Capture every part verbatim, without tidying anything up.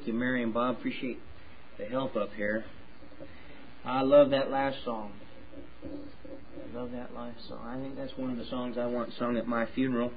you, Mary and Bob. Appreciate the help up here. I love that last song. I love that last song. I think that's one of the songs I want sung at my funeral.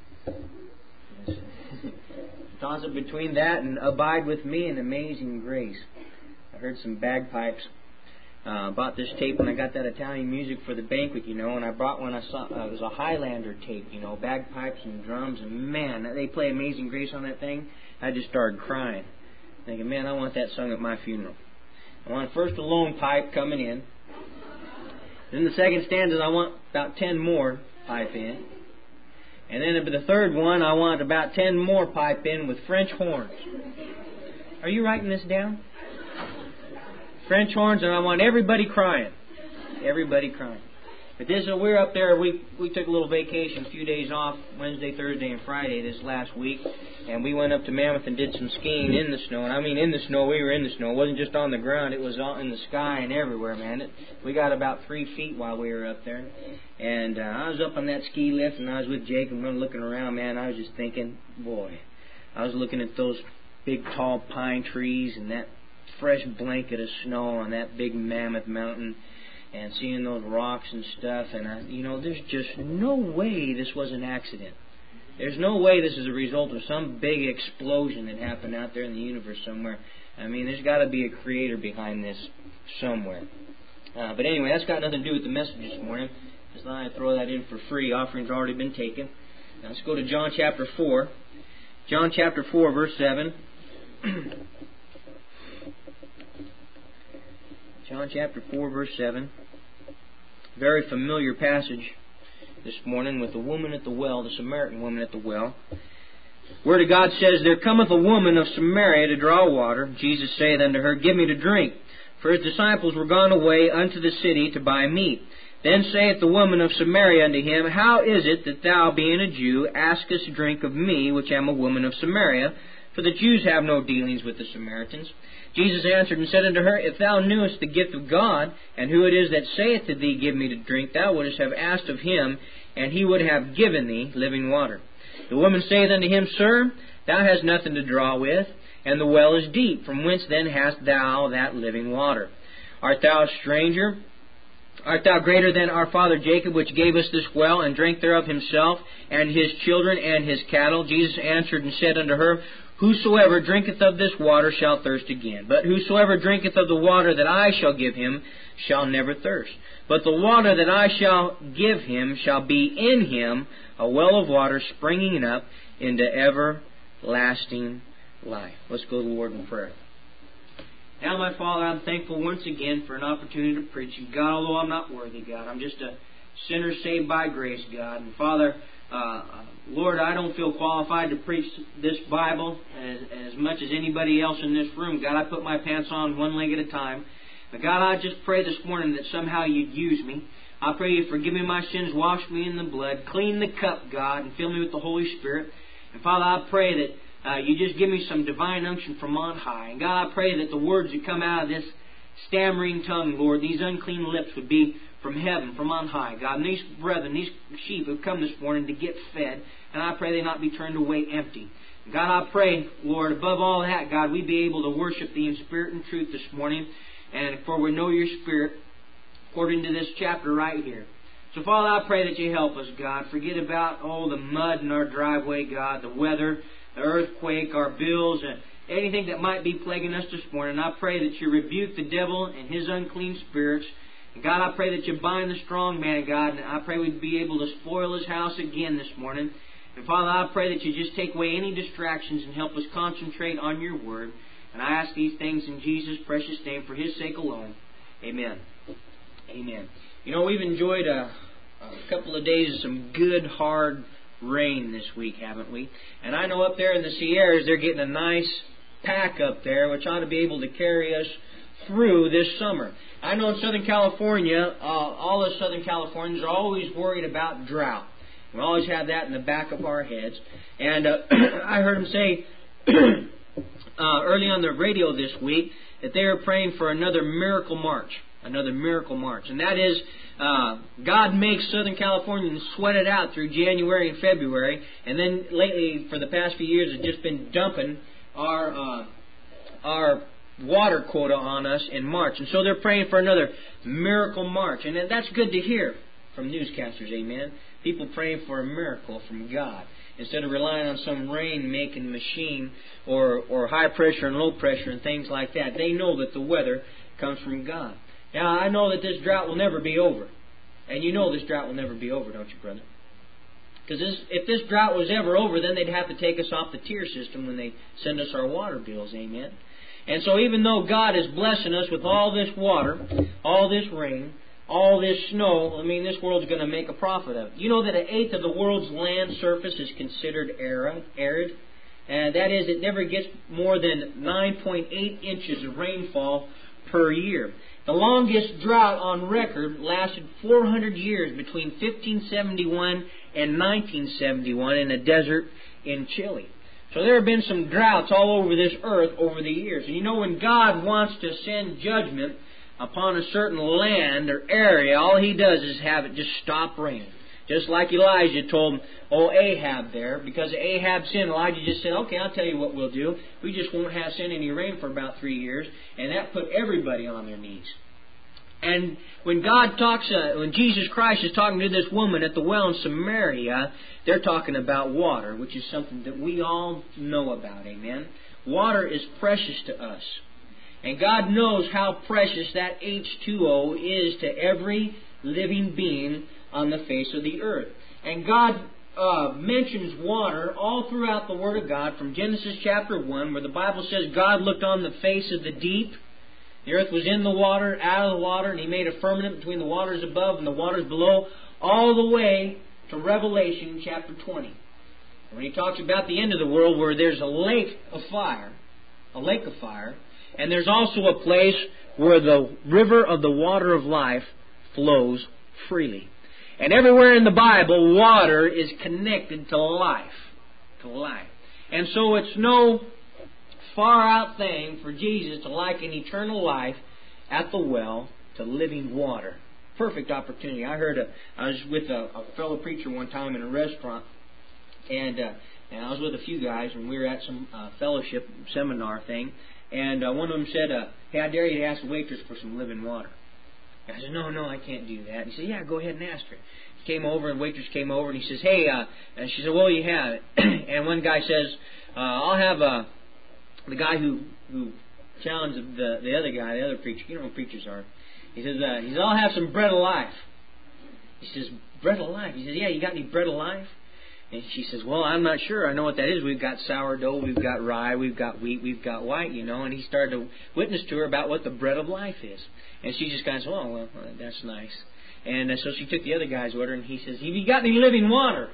Toss it between that and Abide With Me and Amazing Grace. I heard some bagpipes. Uh, bought this tape when I got that Italian music for the banquet, you know, and I brought one I saw, uh, it was a Highlander tape, you know, bagpipes and drums, and man, they play Amazing Grace on that thing. I just started crying, thinking, man, I want that sung at my funeral. I want first a lone pipe coming in. Then the second stanza, I want about ten more pipe in. And then the third one, I want about ten more pipe in with French horns. Are you writing this down? French horns, and I want everybody crying. Everybody crying. But this, uh, we're up there, we we took a little vacation, a few days off, Wednesday, Thursday, and Friday this last week. And we went up to Mammoth and did some skiing in the snow. And I mean in the snow, we were in the snow. It wasn't just on the ground, it was all in the sky and everywhere, man. It, we got about three feet while we were up there. And uh, I was up on that ski lift, and I was with Jake, and we were looking around, man. I was just thinking, boy, I was looking at those big, tall pine trees and that fresh blanket of snow on that big Mammoth mountain, and seeing those rocks and stuff, and I, you know, there's just no way this was an accident. There's no way this is a result of some big explosion that happened out there in the universe somewhere. I mean, there's got to be a creator behind this somewhere. Uh, but anyway, that's got nothing to do with the message this morning. Just thought I'd throw that in for free. Offering's already been taken. Now let's go to John chapter four. John chapter four, verse seven. John chapter four, verse seven. Very familiar passage this morning with the woman at the well, the Samaritan woman at the well. Word of God says, There cometh a woman of Samaria to draw water. Jesus saith unto her, Give me to drink. For his disciples were gone away unto the city to buy meat. Then saith the woman of Samaria unto him, How is it that thou, being a Jew, askest drink of me, which am a woman of Samaria? For the Jews have no dealings with the Samaritans. Jesus answered and said unto her, If thou knewest the gift of God, and who it is that saith to thee, Give me to drink, thou wouldst have asked of him, and he would have given thee living water. The woman saith unto him, Sir, thou hast nothing to draw with, and the well is deep. From whence then hast thou that living water? Art thou a stranger? Art thou greater than our father Jacob, which gave us this well, and drank thereof himself, and his children, and his cattle? Jesus answered and said unto her, Whosoever drinketh of this water shall thirst again. But whosoever drinketh of the water that I shall give him shall never thirst. But the water that I shall give him shall be in him a well of water springing up into everlasting life. Let's go to the Lord in prayer. Now, my Father, I'm thankful once again for an opportunity to preach you. God, although I'm not worthy, God, I'm just a sinner saved by grace, God. And Father, Uh, Lord, I don't feel qualified to preach this Bible as, as much as anybody else in this room. God, I put my pants on one leg at a time. But God, I just pray this morning that somehow you'd use me. I pray you forgive me my sins, wash me in the blood, clean the cup, God, and fill me with the Holy Spirit. And Father, I pray that uh, you just give me some divine unction from on high. And God, I pray that the words that come out of this stammering tongue, Lord, these unclean lips would be from heaven, from on high, God. And these brethren, these sheep have come this morning to get fed, and I pray they not be turned away empty. God, I pray, Lord, above all that, God, we be able to worship Thee in spirit and truth this morning, and for we know Your Spirit, according to this chapter right here. So, Father, I pray that You help us, God. Forget about all the mud in our driveway, God, the weather, the earthquake, our bills, and anything that might be plaguing us this morning. I pray that You rebuke the devil and his unclean spirits. And God, I pray that You bind the strong man, God, and I pray we'd be able to spoil his house again this morning. And Father, I pray that You just take away any distractions and help us concentrate on Your Word. And I ask these things in Jesus' precious name for His sake alone. Amen. Amen. You know, we've enjoyed a, a couple of days of some good, hard rain this week, haven't we? And I know up there in the Sierras, they're getting a nice pack up there, which ought to be able to carry us through this summer. I know in Southern California, uh, all of Southern Californians are always worried about drought. We always have that in the back of our heads. And uh, I heard them say uh, early on the radio this week that they are praying for another miracle march. Another miracle march. And that is, uh, God makes Southern Californians sweat it out through January and February. And then lately, for the past few years, it's just been dumping our uh, our water quota on us in March. And so they're praying for another miracle March. And that's good to hear from newscasters, amen. People praying for a miracle from God, instead of relying on some rain-making machine or, or high pressure and low pressure and things like that. They know that the weather comes from God. Now, I know that this drought will never be over. And you know this drought will never be over, don't you, brother? Because if this drought was ever over, then they'd have to take us off the tier system when they send us our water bills, amen. And so even though God is blessing us with all this water, all this rain, all this snow, I mean, this world's going to make a profit of it. You know that an eighth of the world's land surface is considered arid? And that is, it never gets more than nine point eight inches of rainfall per year. The longest drought on record lasted four hundred years between fifteen seventy-one and nineteen seventy-one in a desert in Chile. So there have been some droughts all over this earth over the years. And you know, when God wants to send judgment upon a certain land or area, all He does is have it just stop raining. Just like Elijah told old Ahab there, because Ahab sinned, Elijah just said, okay, I'll tell you what we'll do. We just won't have send any rain for about three years. And that put everybody on their knees. And when God talks, uh, when Jesus Christ is talking to this woman at the well in Samaria, they're talking about water, which is something that we all know about, amen? Water is precious to us. And God knows how precious that H two O is to every living being on the face of the earth. And God uh, mentions water all throughout the Word of God, from Genesis chapter one, where the Bible says God looked on the face of the deep. The earth was in the water, out of the water, and He made a firmament between the waters above and the waters below, all the way to Revelation chapter twenty. When He talks about the end of the world, where there's a lake of fire, a lake of fire, and there's also a place where the river of the water of life flows freely. And everywhere in the Bible, water is connected to life. To life. And so it's no far out thing for Jesus to liken eternal life at the well to living water. Perfect opportunity. I heard a, I was with a, a fellow preacher one time in a restaurant, and uh, and I was with a few guys, and we were at some uh, fellowship seminar thing, and uh, one of them said, uh, "Hey, I dare you to ask the waitress for some living water." And I said, "No, no, I can't do that." And he said, "Yeah, go ahead and ask her." He came over, and the waitress came over, and he says, "Hey," uh, and she said, "Well, you have it." And one guy says, uh, "I'll have a." The guy who who challenged the the other guy, the other preacher, you know what preachers are. He says, uh, he says, "I'll have some bread of life." He says, "Bread of life?" He says, "Yeah, you got any bread of life?" And she says, "Well, I'm not sure. I know what that is. We've got sourdough, we've got rye, we've got wheat, we've got white, you know." And he started to witness to her about what the bread of life is. And she just kind of said, "Oh, well, that's nice." And uh, so she took the other guy's order, and he says, "Have you got any living water?"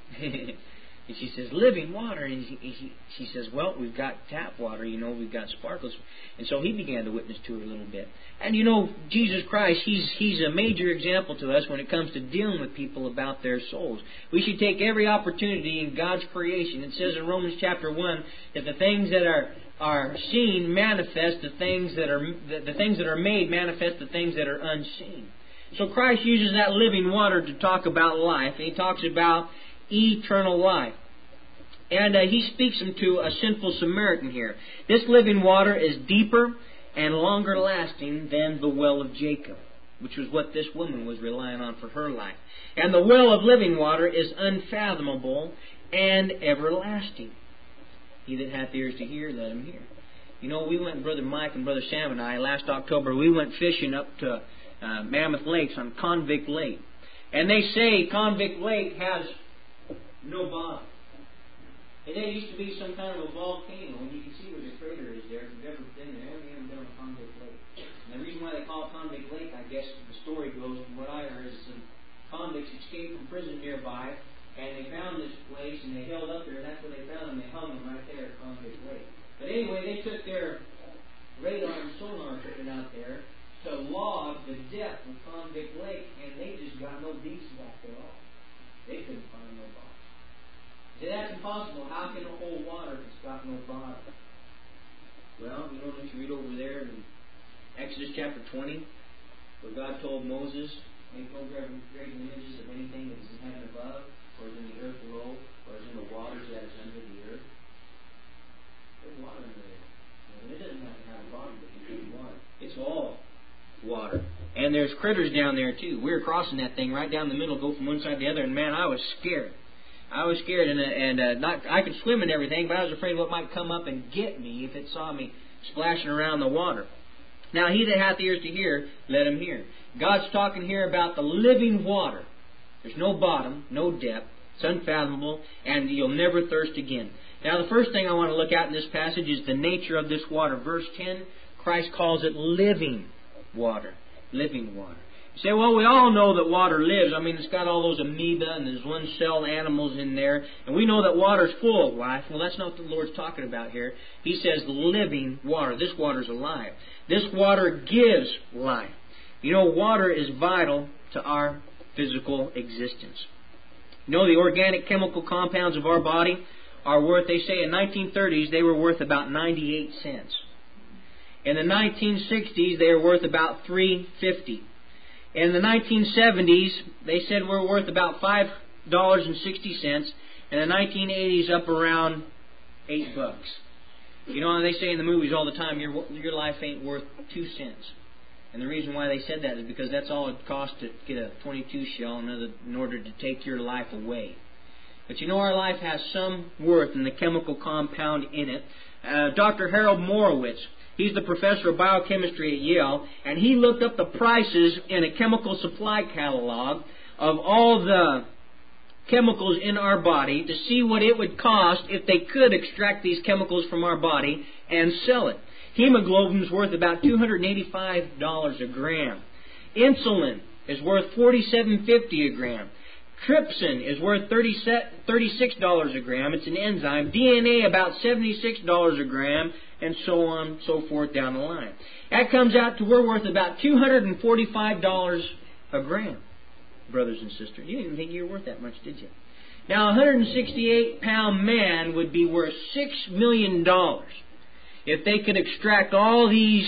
And she says, "Living water." And he, he, she says, "Well, we've got tap water, you know, we've got sparkles." And so he began to witness to her a little bit. And you know, Jesus Christ, He's He's a major example to us when it comes to dealing with people about their souls. We should take every opportunity in God's creation. It says in Romans chapter one that the things that are are seen manifest the things that are the, the things that are made manifest the things that are unseen. So Christ uses that living water to talk about life, and He talks about eternal life. And uh, He speaks them to a sinful Samaritan here. This living water is deeper and longer lasting than the well of Jacob, which was what this woman was relying on for her life. And the well of living water is unfathomable and everlasting. He that hath ears to hear, let him hear. You know, we went, Brother Mike and Brother Sam and I, last October, we went fishing up to uh, Mammoth Lakes on Convict Lake. And they say Convict Lake has no bottom. And there used to be some kind of a volcano, and you can see where the crater is there. If you've ever been there, you haven't been on Convict Lake. And the reason why they call it Convict Lake, I guess the story goes, from what I heard, is some convicts escaped from prison nearby, and they found this place, and they held up there, and that's where they found them. They hung them right there at Convict Lake. But anyway, they took their radar and sonar equipment out there to log the depth of Convict Lake, and they just got no beats back there at all. They couldn't find no bottom. See, that's impossible. How can it hold water if it's got no bottom? Well, you know, don't you read over there in Exodus chapter twenty, where God told Moses, "Make no graven images of anything that is in heaven above, or is in the earth below, or is in the waters that is under the earth." There's water under there. And it doesn't have water. And there's critters down there too. We were crossing that thing right down the middle, go from one side to the other, and man, I was scared. I was scared, and, uh, and uh, not, I could swim and everything, but I was afraid what might come up and get me if it saw me splashing around the water. Now, he that hath ears to hear, let him hear. God's talking here about the living water. There's no bottom, no depth. It's unfathomable, and you'll never thirst again. Now, the first thing I want to look at in this passage is the nature of this water. Verse ten, Christ calls it living water. Living water. You say, well, we all know that water lives. I mean, it's got all those amoeba and there's one-celled animals in there. And we know that water's full of life. Well, that's not what the Lord's talking about here. He says living water. This water's alive. This water gives life. You know, water is vital to our physical existence. You know, the organic chemical compounds of our body are worth, they say in nineteen thirties, they were worth about ninety-eight cents. In the nineteen sixties, they were worth about three fifty. In the nineteen seventies, they said we're worth about five dollars and sixty cents. In the nineteen eighties, up around eight bucks. You know, they say in the movies all the time, your your life ain't worth two cents. And the reason why they said that is because that's all it costs to get a twenty-two shell in order to take your life away. But you know, our life has some worth in the chemical compound in it. Uh, Doctor Harold Morowitz, he's the professor of biochemistry at Yale, and he looked up the prices in a chemical supply catalog of all the chemicals in our body to see what it would cost if they could extract these chemicals from our body and sell it. Hemoglobin is worth about two hundred eighty-five dollars a gram. Insulin is worth forty-seven fifty a gram. Trypsin is worth thirty-six dollars a gram. It's an enzyme. D N A about seventy-six dollars a gram, and so on and so forth down the line. That comes out to we're worth about two hundred forty-five dollars a gram, brothers and sisters. You didn't think you were worth that much, did you? Now, a one hundred sixty-eight pound man would be worth six million dollars if they could extract all these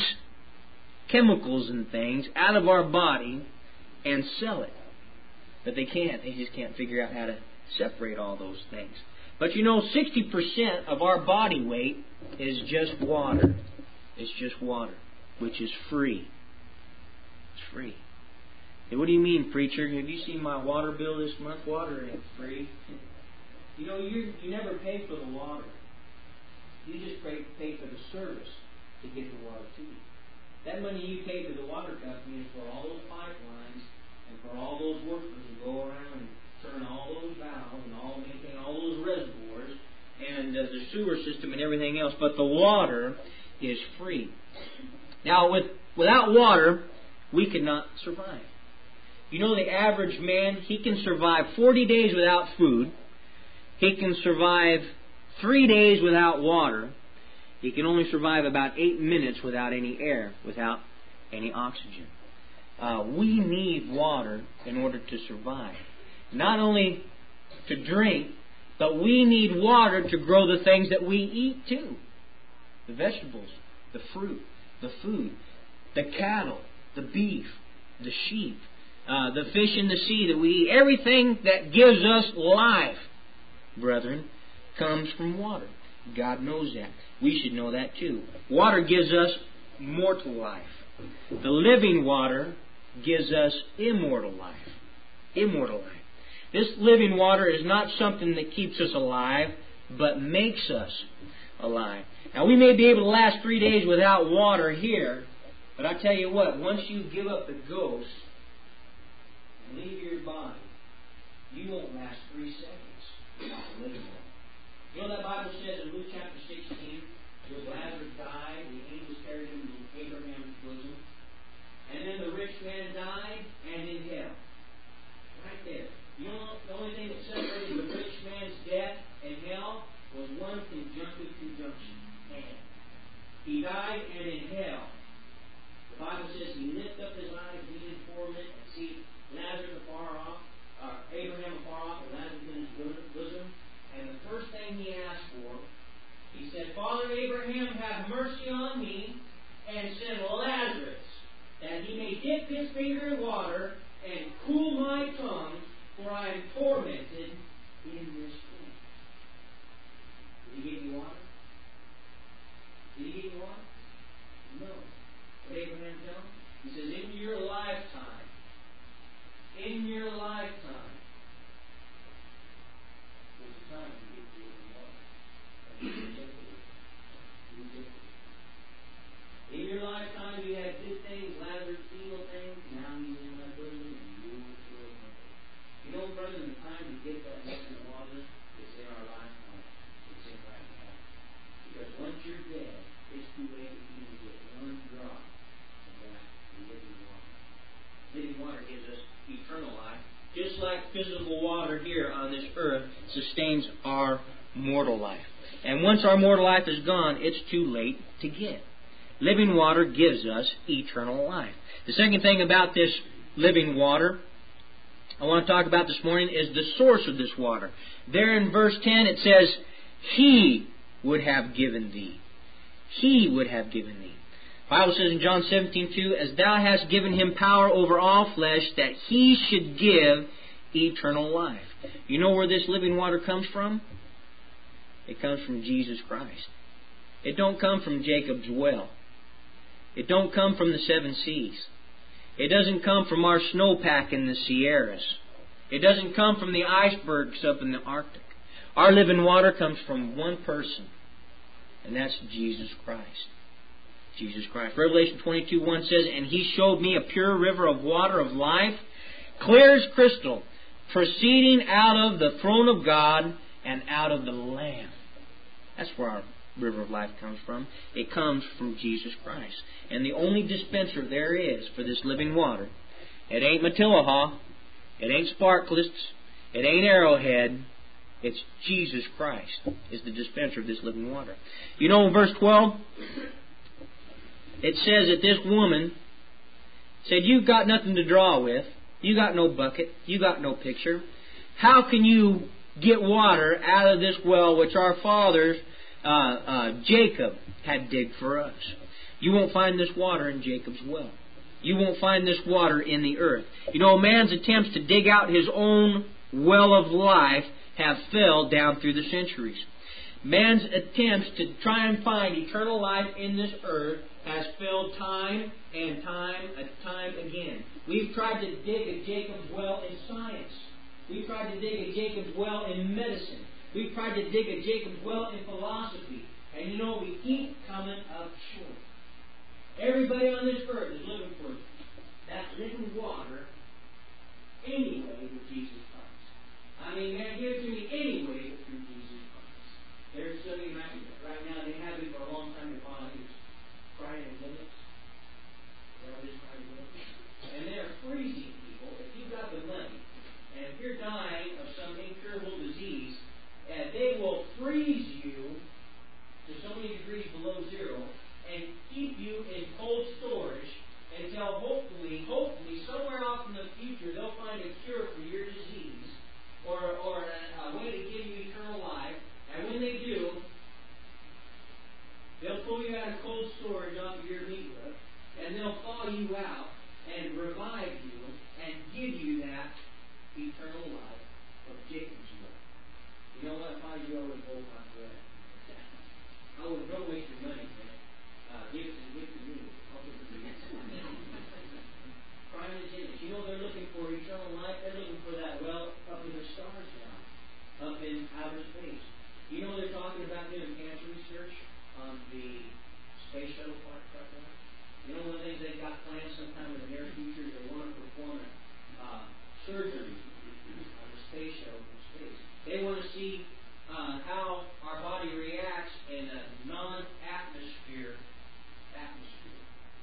chemicals and things out of our body and sell it. But they can't. They just can't figure out how to separate all those things. But you know, sixty percent of our body weight is just water. It's just water, which is free. It's free. Hey, what do you mean, preacher? Have you seen my water bill this month? Water ain't free. You know, you you never pay for the water. You just pay, pay for the service to get the water to you. That money you pay to the water company is for all those pipelines and for all those workers who go around and turn all those valves and all maintain all those reservoirs and uh, the sewer system and everything else. But the water is free. Now, with without water, we cannot survive. You know, the average man, he can survive forty days without food. He can survive three days without water. He can only survive about eight minutes without any air, without any oxygen. Uh, we need water in order to survive. Not only to drink, but we need water to grow the things that we eat too. The vegetables, the fruit, the food, the cattle, the beef, the sheep, uh, the fish in the sea that we eat. Everything that gives us life, brethren, comes from water. God knows that. We should know that too. Water gives us mortal life. The living water gives us immortal life. Immortal life. This living water is not something that keeps us alive, but makes us alive. Now, we may be able to last three days without water here, but I tell you what, once you give up the ghost and leave your body, you won't last three seconds without the living water. You know that Bible says in Luke chapter sixteen, when Lazarus died, the angels carried him to Abraham's bosom. And then the rich man died, and in hell. Right there. You know, the only thing that separated the rich man's death and hell was one conjunctive conjunction. And he died, and in hell. The Bible says he lifted up his eyes, and he did four eternal life. Just like physical water here on this earth sustains our mortal life. And once our mortal life is gone, it's too late to get. Living water gives us eternal life. The second thing about this living water I want to talk about this morning is the source of this water. There in verse ten it says, He would have given thee. He would have given thee. The Bible says in John seventeen two, As thou hast given him power over all flesh, that he should give eternal life. You know where this living water comes from? It comes from Jesus Christ. It don't come from Jacob's well. It don't come from the seven seas. It doesn't come from our snowpack in the Sierras. It doesn't come from the icebergs up in the Arctic. Our living water comes from one person, and that's Jesus Christ. Jesus Christ. Revelation twenty-two one says, And he showed me a pure river of water of life, clear as crystal, proceeding out of the throne of God and out of the Lamb. That's where our river of life comes from. It comes from Jesus Christ. And the only dispenser there is for this living water, it ain't Matilahaw, it ain't Sparklets, it ain't Arrowhead, it's Jesus Christ is the dispenser of this living water. You know in verse twelve, it says that this woman said, You've got nothing to draw with. You got no bucket. You got no picture. How can you get water out of this well which our fathers, uh, uh, Jacob, had digged for us? You won't find this water in Jacob's well. You won't find this water in the earth. You know, man's attempts to dig out his own well of life have failed down through the centuries. Man's attempts to try and find eternal life in this earth has failed time and time and time again. We've tried to dig a Jacob's well in science. We've tried to dig a Jacob's well in medicine. We've tried to dig a Jacob's well in philosophy. And you know, we keep coming up short. Everybody on this earth is looking for that living water anyway with Jesus Christ. I mean, man, give it to me anyway through Jesus Christ. There's somebody right, right now, they have it for a long time. They call it crying limits. They're just crying limits. And they're freezing people. If you've got the money, and if you're dying of some incurable disease, and they will freeze you to so many degrees below zero and keep you in cold storage until hopefully, hopefully, somewhere off in the future, they'll find a cure for your disease or, or a, a way to give you eternal life. And when they do, they'll pull you out of cold storage off of your meat hook, and they'll thaw you out and revive you and give you that eternal life of Jacob's well. You know what? If I do, I would hold my breath. I would don't waste your money, man. Uh, give it to give it to me. I'll give it to you. Prime is in it. You know they're looking for eternal life. They're looking for that well up in the stars now, up in outer space. You know they're talking about doing cancer research on the space shuttle part right now. You know one of the things they've got planned sometime in the near future is they want to perform a uh, surgery on the space shuttle from space. They want to see uh, how our body reacts in a non-atmosphere atmosphere.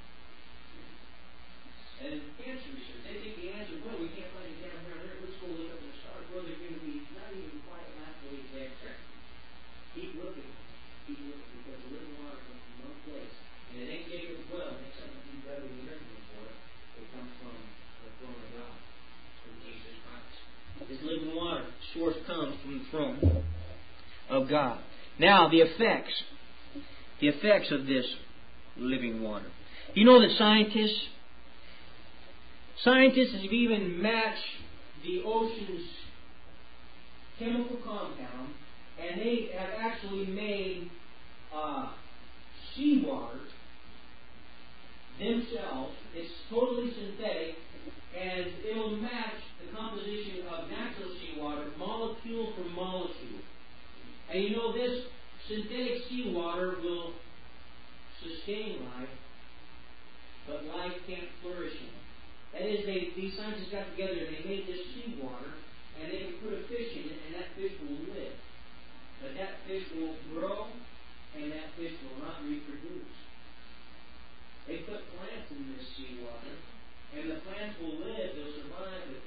And cancer research, they think the answer, well, we can't find it down here on Earth. Let's go look up in the stars. Well, they're going to be not even quite halfway there. Keep looking. Keep looking, because the living water comes from one place. And it ain't Jacob's well. It ain't something you've ever been looking for. It comes from the throne of God, from Jesus Christ. This living water source comes from the throne of God. Now, the effects. The effects of this living water. You know that scientists, scientists have even matched the ocean's chemical compound, and they have actually made uh, seawater themselves. It's totally synthetic, and it'll match the composition of natural seawater, molecule for molecule. And you know, this synthetic seawater will sustain life, but life can't flourish in it. That is, they, these scientists got together and they made this seawater, and they can put a fish in it, and that fish will live. But that fish won't grow, and that fish will not reproduce. They put plants in this seawater, and the plants will live, they'll survive, but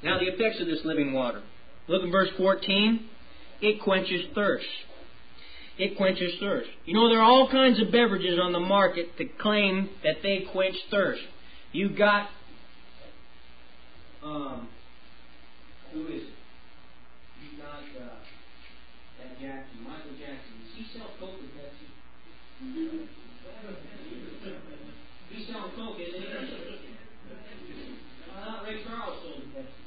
Now the effects of this living water. Look at verse fourteen. It quenches thirst. It quenches thirst. You know, there are all kinds of beverages on the market that claim that they quench thirst. You've got, um, who is it? You've got uh, that Jackson, Michael Jackson. Does he sell Coke or Pepsi? He's selling Coke, isn't he? Uh, Ray Charles sold the Pepsi.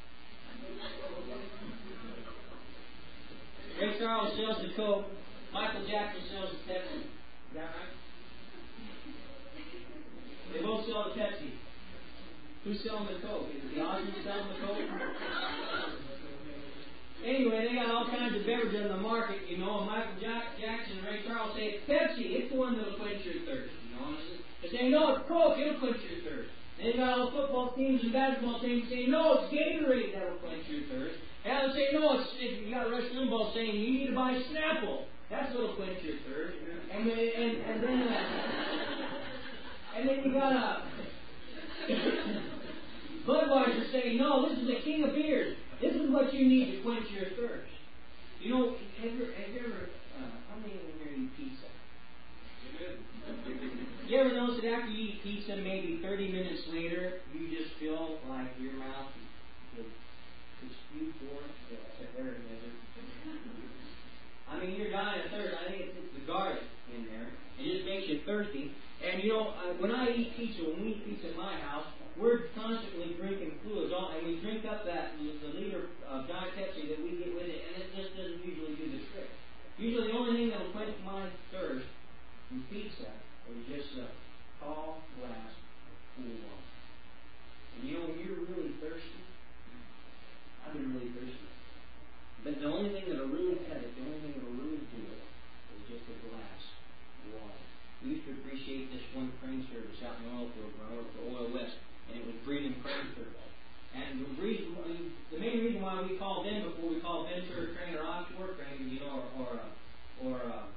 Ray Charles sells the Coke. Michael Jackson sells the Pepsi. Is that right? They both sell the Pepsi. Who's selling the Coke? Is it the Osmonds selling the Coke? Anyway, they got all kinds of beverages on the market, you know, and Michael Jack- Jackson and Ray Charles say, it's Pepsi, it's the one that'll quench your thirst, you know. They say, no, it's Coke, it'll quench your thirst. And they got all football teams and basketball teams saying, no, it's Gatorade that'll quench your thirst. And they say, no, it's, if you got Rush Limbaugh saying, you need to buy Snapple. That's what'll quench your thirst. And then, and, and then, uh, and then you got a Budweiser saying, no, this is the king of beers. This is what you need to quench your thirst. You know, have you, have you ever, uh, how many of you here eat pizza? You ever notice that after you eat pizza, maybe thirty minutes later, you just feel like your mouth is spewed forth? There it is. I mean, you're dying of thirst. I think it's, it's the garlic in there. It just makes you thirsty. And you know, uh, when I eat pizza, when we eat pizza at my house, we're constantly drinking fluids, and we drink up that the liter of Diet Pepsi that we get with it, and it just doesn't usually do the trick. Usually, the only thing that will quench my thirst from pizza is just a tall glass of cool water. And you know, when you're really thirsty, I've been really thirsty. But the only thing that'll really cut it, the only thing that'll really do it, is just a glass of water. We used to appreciate this one crane service out in the oil field when I worked for Oil West, and it was Breeden Crane Service. And the reason, the main reason why we called them before we called Ventura Crane or Offshore Crane, you know, or or, or uh,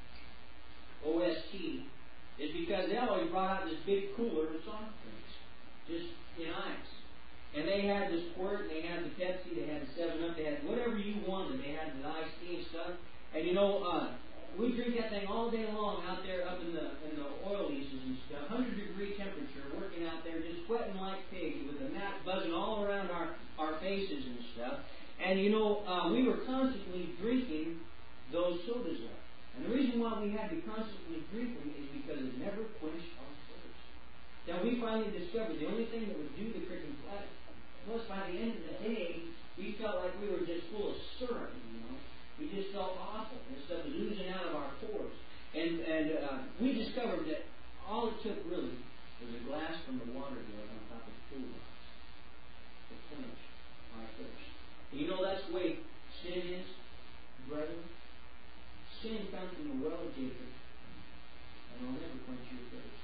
O S T, is because they always brought out this big cooler of soft drinks, just in ice. And they had the Squirt, and they had the Pepsi, they had the seven up, they had whatever you wanted. They had the iced tea and stuff. And you know, uh, we drink that thing all day long out there up in the in the oil leases and stuff, one hundred degree temperature, working out there, just sweating like pigs with the gnats buzzing all around our, our faces and stuff. And you know, uh, we were constantly drinking those sodas up. And the reason why we had to constantly drink them is because it never quenched our thirst. Now we finally discovered the only thing that would do the trick in flat was by the end of the day, we felt like we were just full of syrup, you know. We just felt awful. And stuff was oozing out of our pores. And and uh, we discovered that all it took really was a glass from the water jug on top of the pool box to quench our thirst. And you know that's the way sin is, brethren. Sin comes from the well of Jacob, and it'll never quench your thirst.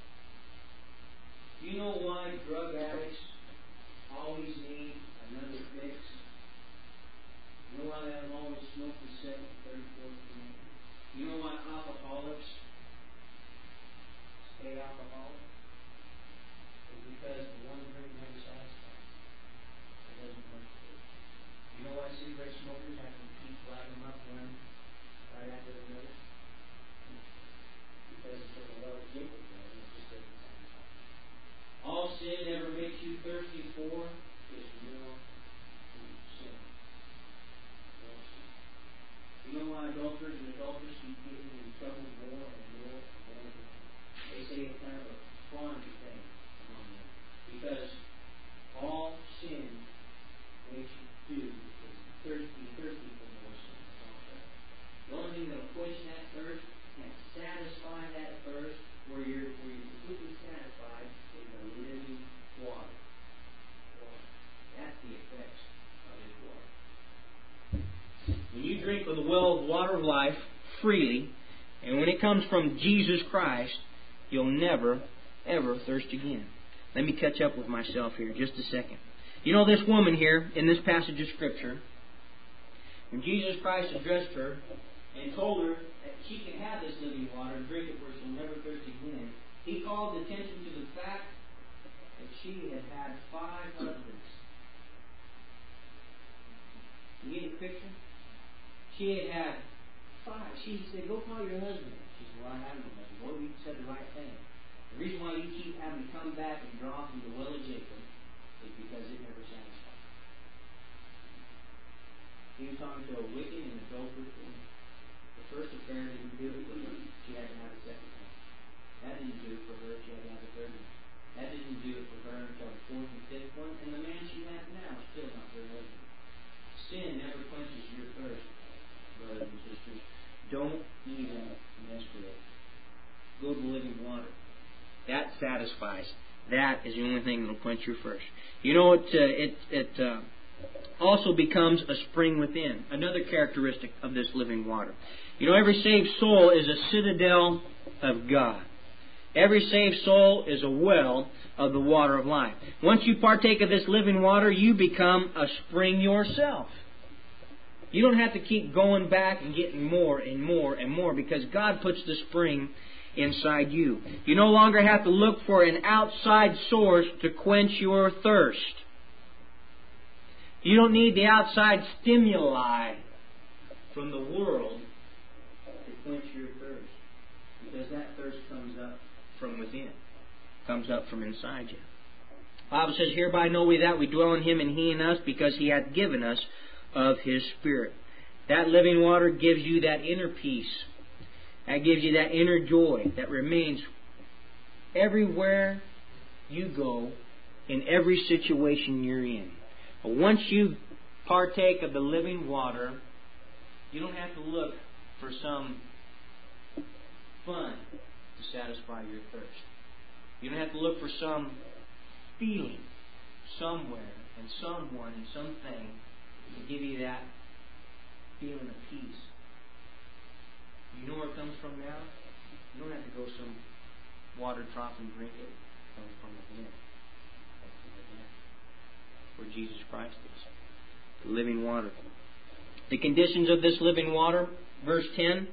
Do you know why drug addicts always need another fix? You know why they don't always smoke the second, third, fourth drink? You know why alcoholics stay alcoholic? It's because the one drink never satisfies. It doesn't quench thirst. You know why cigarette smokers have to keep lighting them up one right after another? Because it's a well of Jacob there, and it just doesn't satisfy. All sin ever makes you thirsty for is more sin. More sin. You know why adulterers and adulterers keep getting in trouble more and more and more and more? They say it's kind of a chronic thing on them. Because all sin makes you do is thirsty, thirsty for more sin. The only thing that will quench that thirst and satisfy that thirst where you're, where you're completely satisfied is the living water. water. That's the effects of this water. When you drink of the well of water of life freely, and when it comes from Jesus Christ, you'll never, ever thirst again. Let me catch up with myself here just a second. You know this woman here in this passage of Scripture, when Jesus Christ addressed her and told her that she can have this living water and drink it where she'll never thirst again, He called attention to the fact that she had had five husbands. picture? She had had five. She said, go call your husband. She said, well, I have no husband. Lord, you said the right thing. The reason why you keep having to come back and draw from the well of Jacob is because it never satisfies. He was talking to a wicked and adulterous woman. The first affair didn't do it for her. She had to have a second one. That didn't do it for her. She had to have a third one. That didn't do it for her until the fourth and fifth one. And the man she has now is still not her husband. Sin never quenches your thirst, brothers and sisters. Don't even mess with it. Go to the living water. That satisfies. That is the only thing that will quench your thirst. You know, it, uh, it, it uh, also becomes a spring within. Another characteristic of this living water. You know, every saved soul is a citadel of God. Every saved soul is a well of the water of life. Once you partake of this living water, you become a spring yourself. You don't have to keep going back and getting more and more and more because God puts the spring inside you. You no longer have to look for an outside source to quench your thirst. You don't need the outside stimuli from the world to quench your thirst because that thirst comes up from within. Comes up from inside you. The Bible says, hereby know we that we dwell in Him and He in us, because He hath given us of His Spirit. That living water gives you that inner peace. That gives you that inner joy that remains everywhere you go, in every situation you're in. But once you partake of the living water, you don't have to look for some fun to satisfy your thirst. You don't have to look for some feeling somewhere and someone and something to give you that feeling of peace. You know where it comes from now? You don't have to go some water trough and drink it. It comes from within. That's from within. Where Jesus Christ is. The living water. The conditions of this living water, verse ten.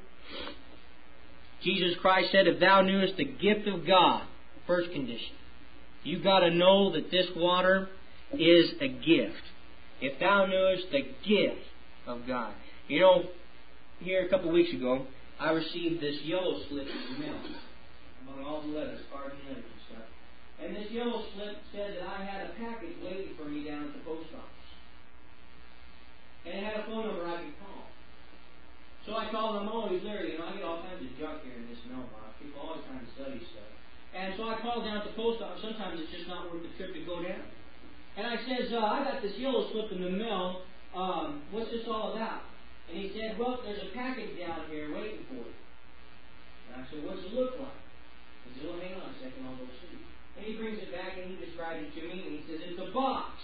Jesus Christ said, if thou knewest the gift of God, first condition. You got to know that this water is a gift. If thou knewest the gift of God. You know, here a couple of weeks ago, I received this yellow slip in the mail. Among all the letters, cards and letters and stuff. And this yellow slip said that I had a package waiting for me down at the post office. And it had a phone number I could call. So I called them. I'm always there. You know, I get all kinds of junk here in this mailbox. People always trying to study stuff. And so I called down at the post office. Sometimes it's just not worth the trip to go down. And I says, uh, I got this yellow slip in the mail. Um, what's this all about? And he said, well, there's a package down here waiting for you. And I said, what's it look like? He said, well, hang on a second, I'll go see. And he brings it back and he describes it to me. And he says, it's a box.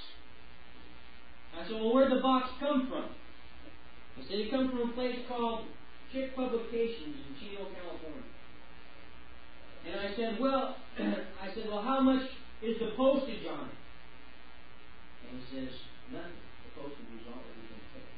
I said, well, where'd the box come from? He said, it comes from a place called Chick Publications in Chino, California. And I said, well, I said, well, how much is the postage on it? And he says, nothing. The postage is already been paid.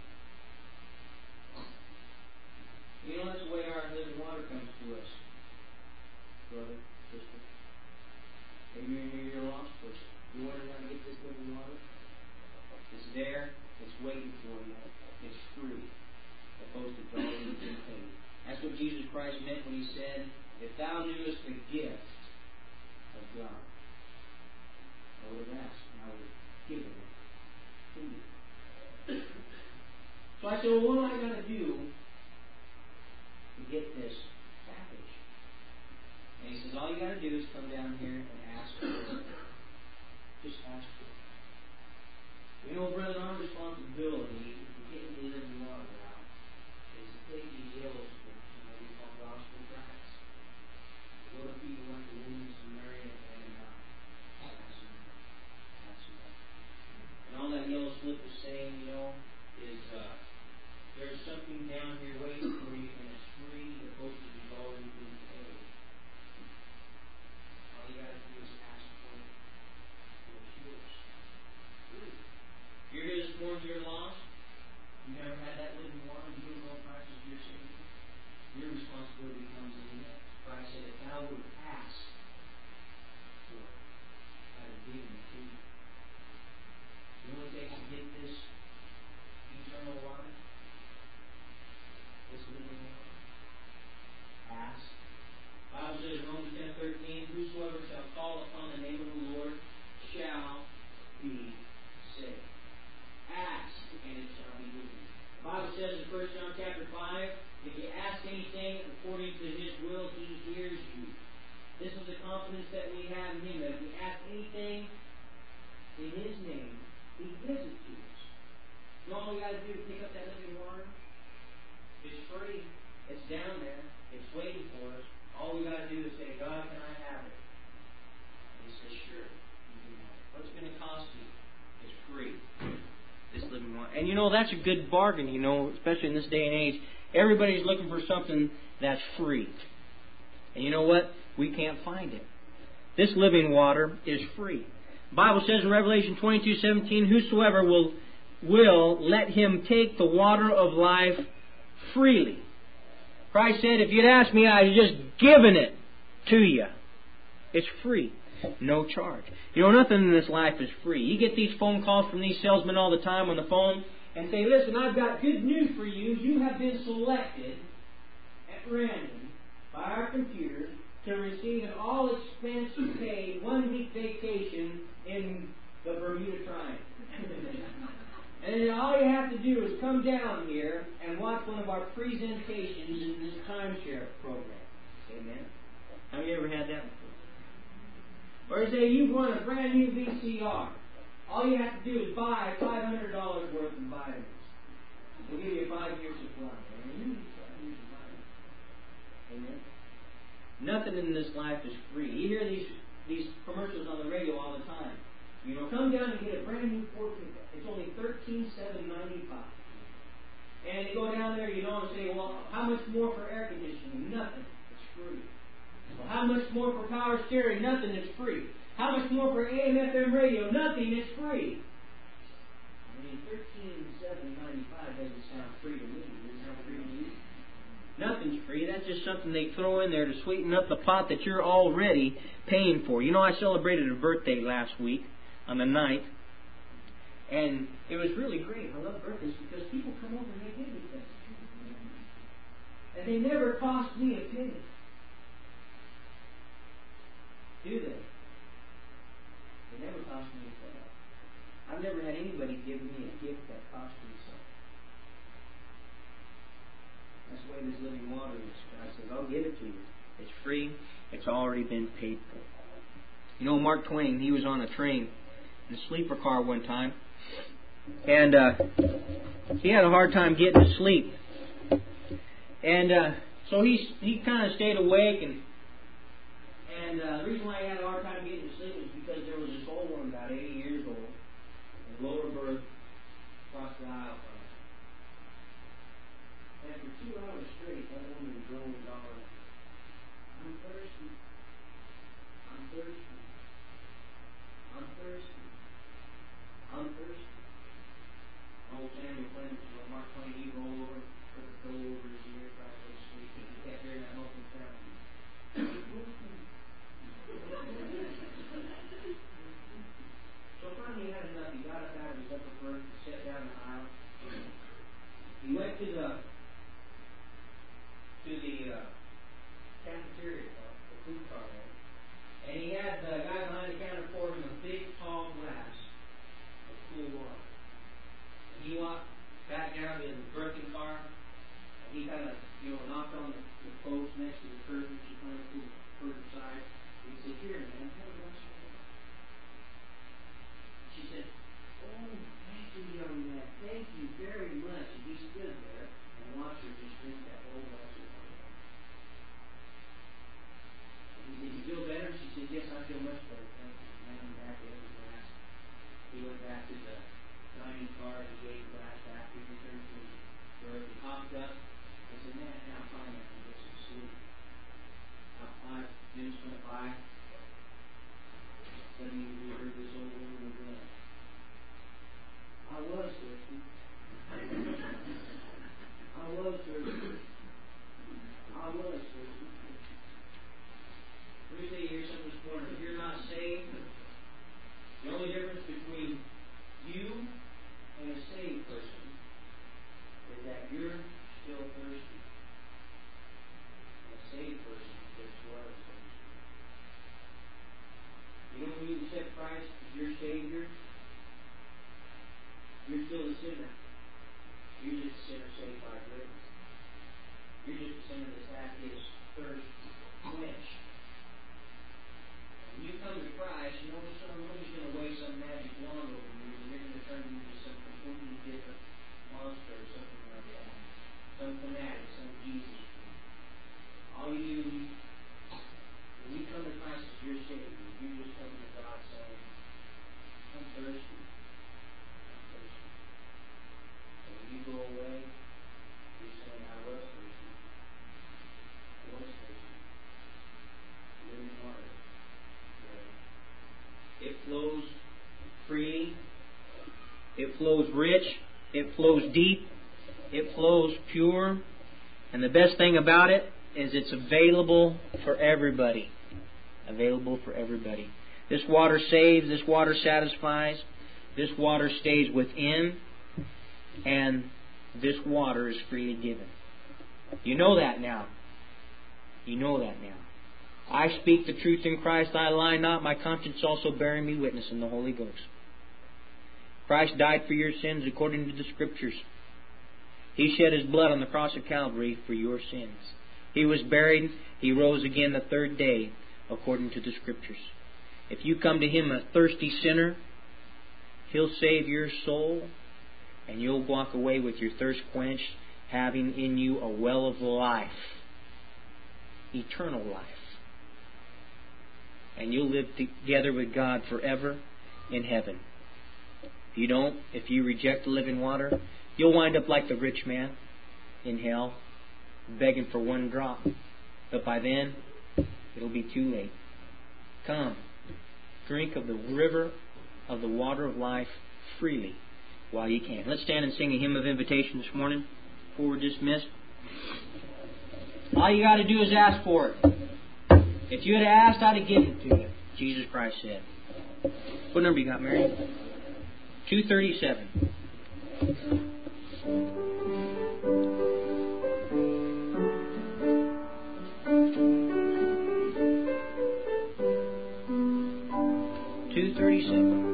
You know, that's the way our living water comes to us, brother, sister. Maybe you're a lost person. You wondering how to get this living water? It's there. It's waiting for you. It's free. The postage already been paid. That's what Jesus Christ meant when He said, if thou knewest the gift of God, I would have asked and I would have given it to you. So I said, well, what do I got to do to get this package? And he says, all you got to do is come down here and ask for it. Just ask for it. You know, brother, our responsibility to get the living water out is to take these yellow strips, you know, we call gospel tracts. Go to people like the woman in Samaria and uh, pass them, pass them up. And all that yellow slip is saying, you know, is uh, there's something down here waiting for you, and it's free. The postage is already been paid. All you got to do gives it to us. And all we got to do is pick up that living water. It's free. It's down there. It's waiting for us. All we got to do is say, God, can I have it? And He says, sure, you can have it. What's it going to cost you? It's free. This living water. And you know, that's a good bargain, you know, especially in this day and age. Everybody's looking for something that's free. And you know what? We can't find it. This living water is free. The Bible says in Revelation twenty-two seventeen, whosoever will, will let him take the water of life freely. Christ said, if you'd asked me, I'd just given it to you. It's free. No charge. You know, nothing in this life is free. You get these phone calls from these salesmen all the time on the phone and say, listen, I've got good news for you. You have been selected at random by our computer to receive an all-expense paid one-week vacation in the Bermuda Triangle. And then all you have to do is come down here and watch one of our presentations in this timeshare program. Amen. Have you ever had that before? Or say you've won a brand new V C R. All you have to do is buy five hundred dollars worth of vitamins. We'll give you a five-year supply. Amen. Amen. Nothing in this life is free. You hear these these commercials on the radio all the time. You know, come down and get a brand new Ford pickup. It's only thirteen thousand seven hundred ninety-five dollars. And you go down there, you know, and say, well, how much more for air conditioning? Nothing. It's free. Well, how much more for power steering? Nothing. It's free. How much more for A M F M radio? Nothing. It's free. I mean, thirteen thousand seven hundred ninety-five dollars doesn't sound free to me. Does it sound free to you? Nothing's free. That's just something they throw in there to sweeten up the pot that you're already paying for. You know, I celebrated a birthday last week on the ninth, and it was really great. I love birthdays because people come over and they give me things. And they never cost me a penny. Do they? They never cost me a penny. I've never had anybody give me a gift that cost me something. That's the way this living water is. God says, I'll give it to you. It's free. It's already been paid for. You know, Mark Twain, he was on a train in a sleeper car one time. And uh, he had a hard time getting to sleep. And uh, so he he kind of stayed awake. And and uh, the reason why he had a hard time getting to sleep was because there was this old woman, about eighty years old, in the lower berth across the aisle from him. And for two hours straight, that woman groaned on, I'm thirsty. I'm thirsty. I'm thirsty. I'm thirsty. Old Samuel Clemens, when Mark Twain, he rolled over, put the pillow over his ear, tried to go to sleep, and he kept hearing that open sound. So finally he had enough. He got up out of his upper berth and sat down the aisle. He went to the to the uh, cafeteria car, the food car there, and he had the guy behind the counter pour him a big, tall glass of cool water. And he walked back down to the birthing car, and he kind of, you know, knocked on the, the post next to the curtain. She climbed through the curtain side. And he said, here, man, have a glass of water. She said, oh, thank you, young man. Thank you very much. And he stood there and watched her just drink that whole glass of water. And he said, you feel better? She said, yes, I feel much better. Thank you. And then back to the glass. He went back to the dining car and gave the glass back. He returned to his berth. He hopped up and said, man, now I'm fine. I can get some sleep. About five minutes went by. Suddenly we heard this old woman again. I was thirsty. I was thirsty. I was thirsty. Let me tell you here something this morning. If you're not saved, the only difference between you and a saved person is that you're still thirsty. And a saved person just was thirsty. You know, when you accept Christ as your Savior, you're still a sinner. You're just a sinner saved by grace. You're just a sinner that's had his thirst quenched. When you come to Christ, you know, nobody's going to wave some magic wand over you, and you're going to turn flows free. It flows rich. It flows deep. It flows pure. And the best thing about it is it's available for everybody. Available for everybody. This water saves. This water satisfies. This water stays within. And this water is freely given. You know that now. You know that now. I speak the truth in Christ, I lie not, my conscience also bearing me witness in the Holy Ghost. Christ died for your sins according to the Scriptures. He shed His blood on the cross of Calvary for your sins. He was buried, He rose again the third day according to the Scriptures. If you come to Him a thirsty sinner, He'll save your soul, and you'll walk away with your thirst quenched, having in you a well of life, eternal life. And you'll live together with God forever in heaven. If you don't, if you reject the living water, you'll wind up like the rich man in hell, begging for one drop. But by then, it'll be too late. Come, drink of the river of the water of life freely while you can. Let's stand and sing a hymn of invitation this morning before we're dismissed. All you got to do is ask for it. If you had asked, I'd have given it to you, Jesus Christ said. What number you got, Mary? two thirty-seven. two thirty-seven.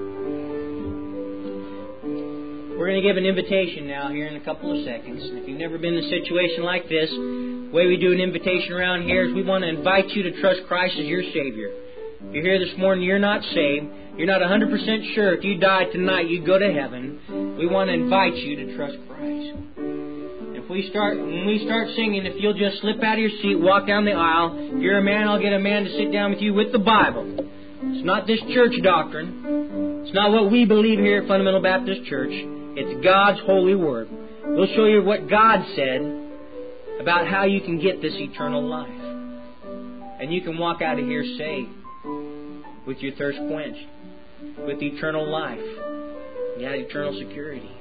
We're going to give an invitation now here in a couple of seconds. And if you've never been in a situation like this, the way we do an invitation around here is we want to invite you to trust Christ as your Savior. If you're here this morning, you're not saved. You're not one hundred percent sure if you died tonight you'd go to heaven. We want to invite you to trust Christ. If we start, when we start singing, if you'll just slip out of your seat, walk down the aisle. If you're a man, I'll get a man to sit down with you with the Bible. It's not this church doctrine. It's not what we believe here at Fundamental Baptist Church. It's God's holy word. We'll show you what God said about how you can get this eternal life. And you can walk out of here saved, with your thirst quenched, with eternal life. You have eternal security.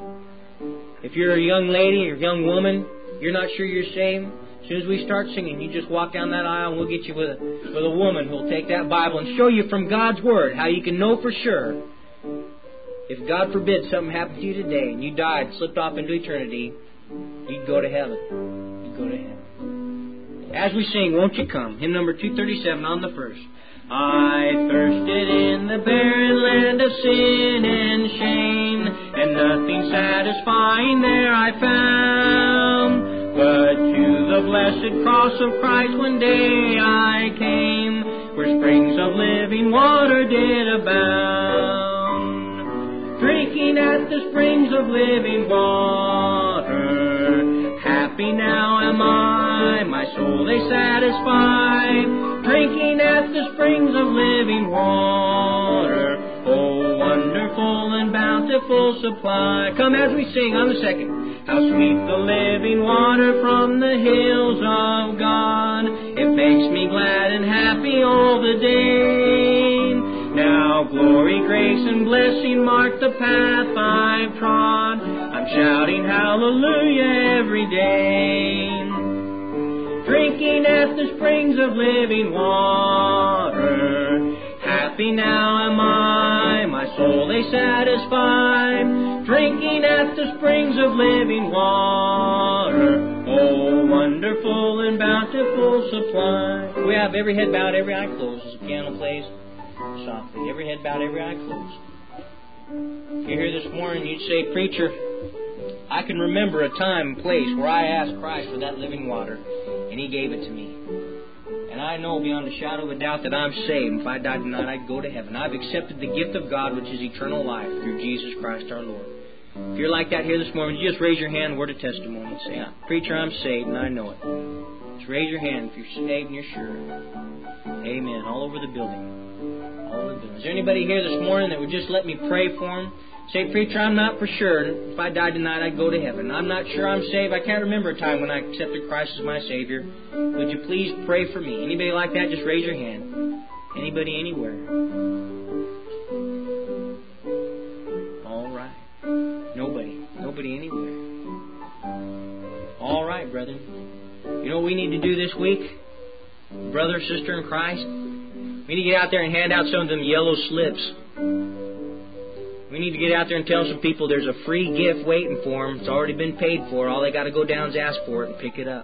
If you're a young lady or young woman, you're not sure you're saved, as soon as we start singing, you just walk down that aisle and we'll get you with a, with a woman who'll take that Bible and show you from God's Word how you can know for sure. If God forbid something happened to you today and you died and slipped off into eternity, you'd go to heaven. You'd go to heaven. As we sing, won't you come? Hymn number two thirty-seven on the first. I thirsted in the barren land of sin and shame, and nothing satisfying there I found. But to the blessed cross of Christ one day I came, where springs of living water did abound. Drinking at the springs of living water, happy now am I, my soul they satisfy. Drinking at the springs of living water, oh wonderful and bountiful supply. Come as we sing on the second. How sweet the living water from the hills of God. It makes me glad and happy all the day. Now glory, grace, and blessing mark the path I've trod. I'm shouting hallelujah every day. Drinking at the springs of living water, happy now am I, my soul they satisfy. Drinking at the springs of living water, oh wonderful and bountiful supply. We have every head bowed, every eye closed as the piano plays softly. Every head bowed, every eye closed. If you're here this morning, you'd say, Preacher, I can remember a time and place where I asked Christ for that living water, and He gave it to me. And I know beyond a shadow of a doubt that I'm saved. If I died tonight, I'd go to heaven. I've accepted the gift of God, which is eternal life, through Jesus Christ our Lord. If you're like that here this morning, would you just raise your hand, word of testimony, and say, Preacher, I'm saved, and I know it. Just raise your hand if you're saved and you're sure. Amen. All over the building. All over the building. Is there anybody here this morning that would just let me pray for them? Say, Preacher, I'm not for sure. If I died tonight, I'd go to heaven. I'm not sure I'm saved. I can't remember a time when I accepted Christ as my Savior. Would you please pray for me? Anybody like that, just raise your hand. Anybody, anywhere. brethren? You know what we need to do this week? Brother, sister in Christ? We need to get out there and hand out some of them yellow slips. We need to get out there and tell some people there's a free gift waiting for them. It's already been paid for. All they got to go down is ask for it and pick it up.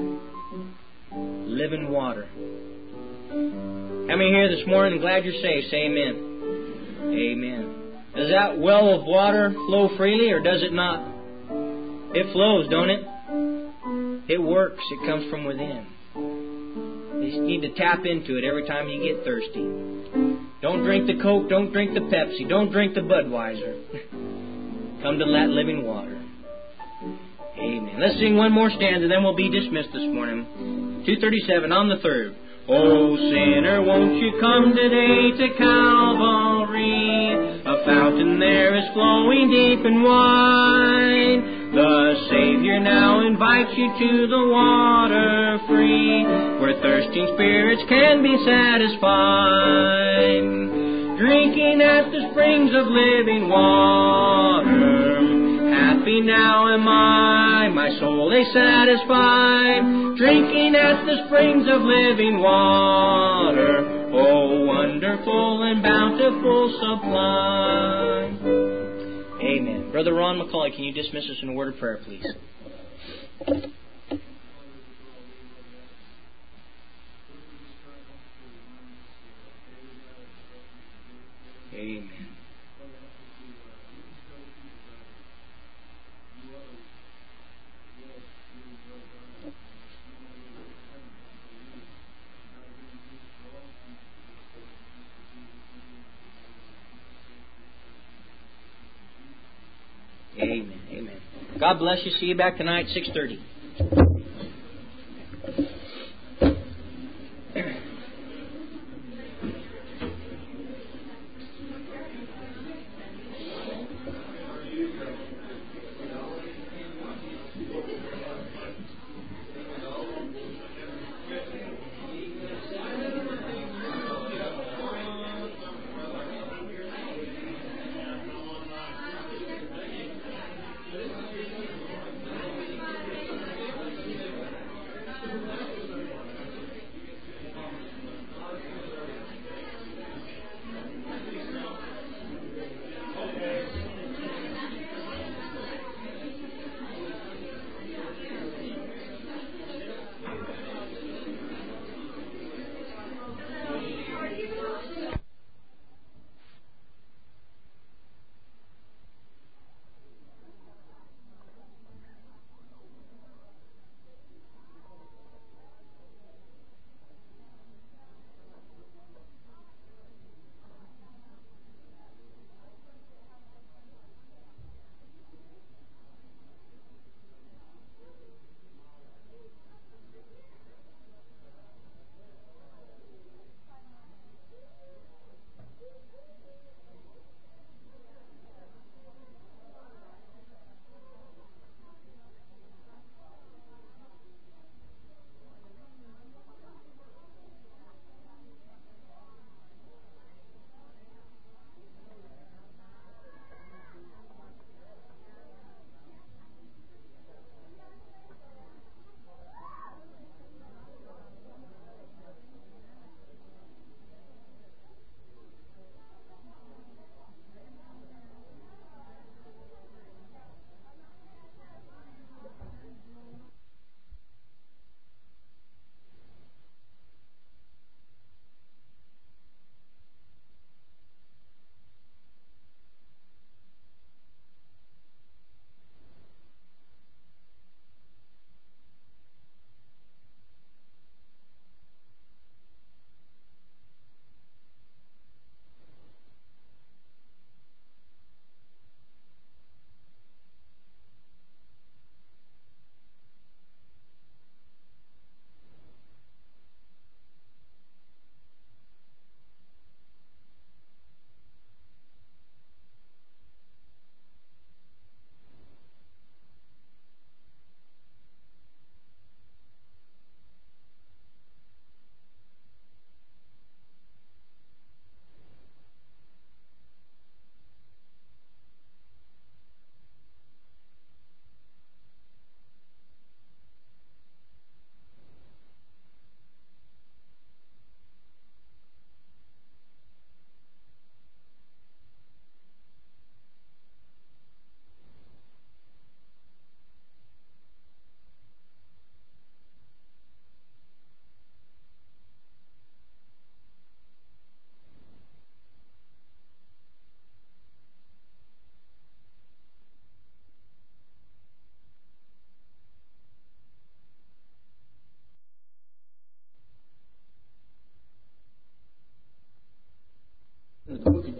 Living water. How many here this morning? I'm glad you're saved. Say amen. Amen. Does that well of water flow freely or does it not? It flows, don't it? It works. It comes from within. You just need to tap into it every time you get thirsty. Don't drink the Coke. Don't drink the Pepsi. Don't drink the Budweiser. Come to that living water. Amen. Let's sing one more stanza, then we'll be dismissed this morning. two thirty-seven on the third. Oh, sinner, won't you come today to Calvary? A fountain there is flowing deep and wide. The Savior now invites you to the water free, where thirsting spirits can be satisfied. Drinking at the springs of living water, happy now am I, my soul is satisfied. Drinking at the springs of living water, oh, wonderful and bountiful supply. Amen. Brother Ron McCauley, can you dismiss us in a word of prayer, please? Amen. Amen. Amen. God bless you. See you back tonight, six thirty.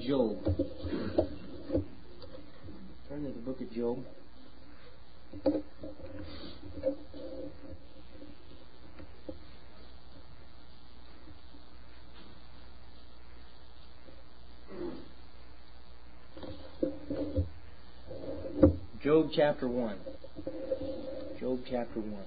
of Job. Turn to the book of Job. Job chapter one. Job chapter one.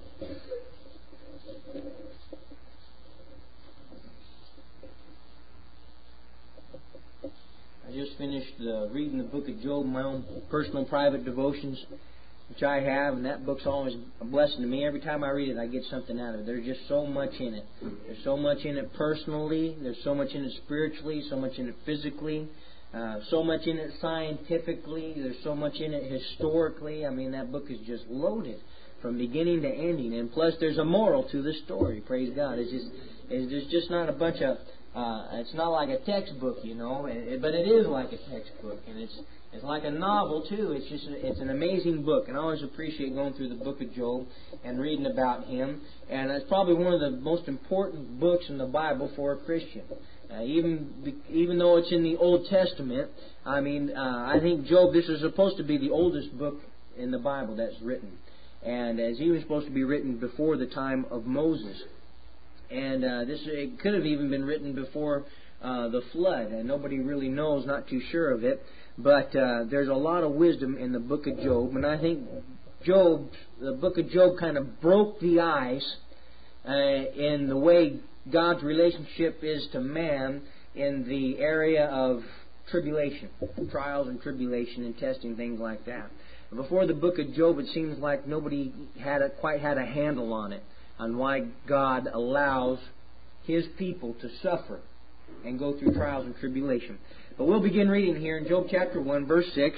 I just finished uh, reading the book of Job, my own personal private devotions, which I have, and that book's always a blessing to me. Every time I read it, I get something out of it. There's just so much in it. There's so much in it personally. There's so much in it spiritually, so much in it physically. Uh, so much in it scientifically. There's so much in it historically. I mean, that book is just loaded from beginning to ending. And plus, there's a moral to the story. Praise God. It's just, it's just not a bunch of. Uh, it's not like a textbook, you know, it, but it is like a textbook, and it's it's like a novel too. It's just it's an amazing book, and I always appreciate going through the book of Job and reading about him. And it's probably one of the most important books in the Bible for a Christian. Uh, even even though it's in the Old Testament, I mean, uh, I think Job, this is supposed to be the oldest book in the Bible that's written. And it's even supposed to be written before the time of Moses. And uh, this it could have even been written before uh, the flood. And nobody really knows, not too sure of it. But uh, there's a lot of wisdom in the book of Job. And I think Job, the book of Job kind of broke the ice uh, in the way God's relationship is to man in the area of tribulation, trials and tribulation and testing, things like that. Before the book of Job, it seems like nobody had a, quite had a handle on it, on why God allows His people to suffer and go through trials and tribulation. But we'll begin reading here in Job chapter one, verse six.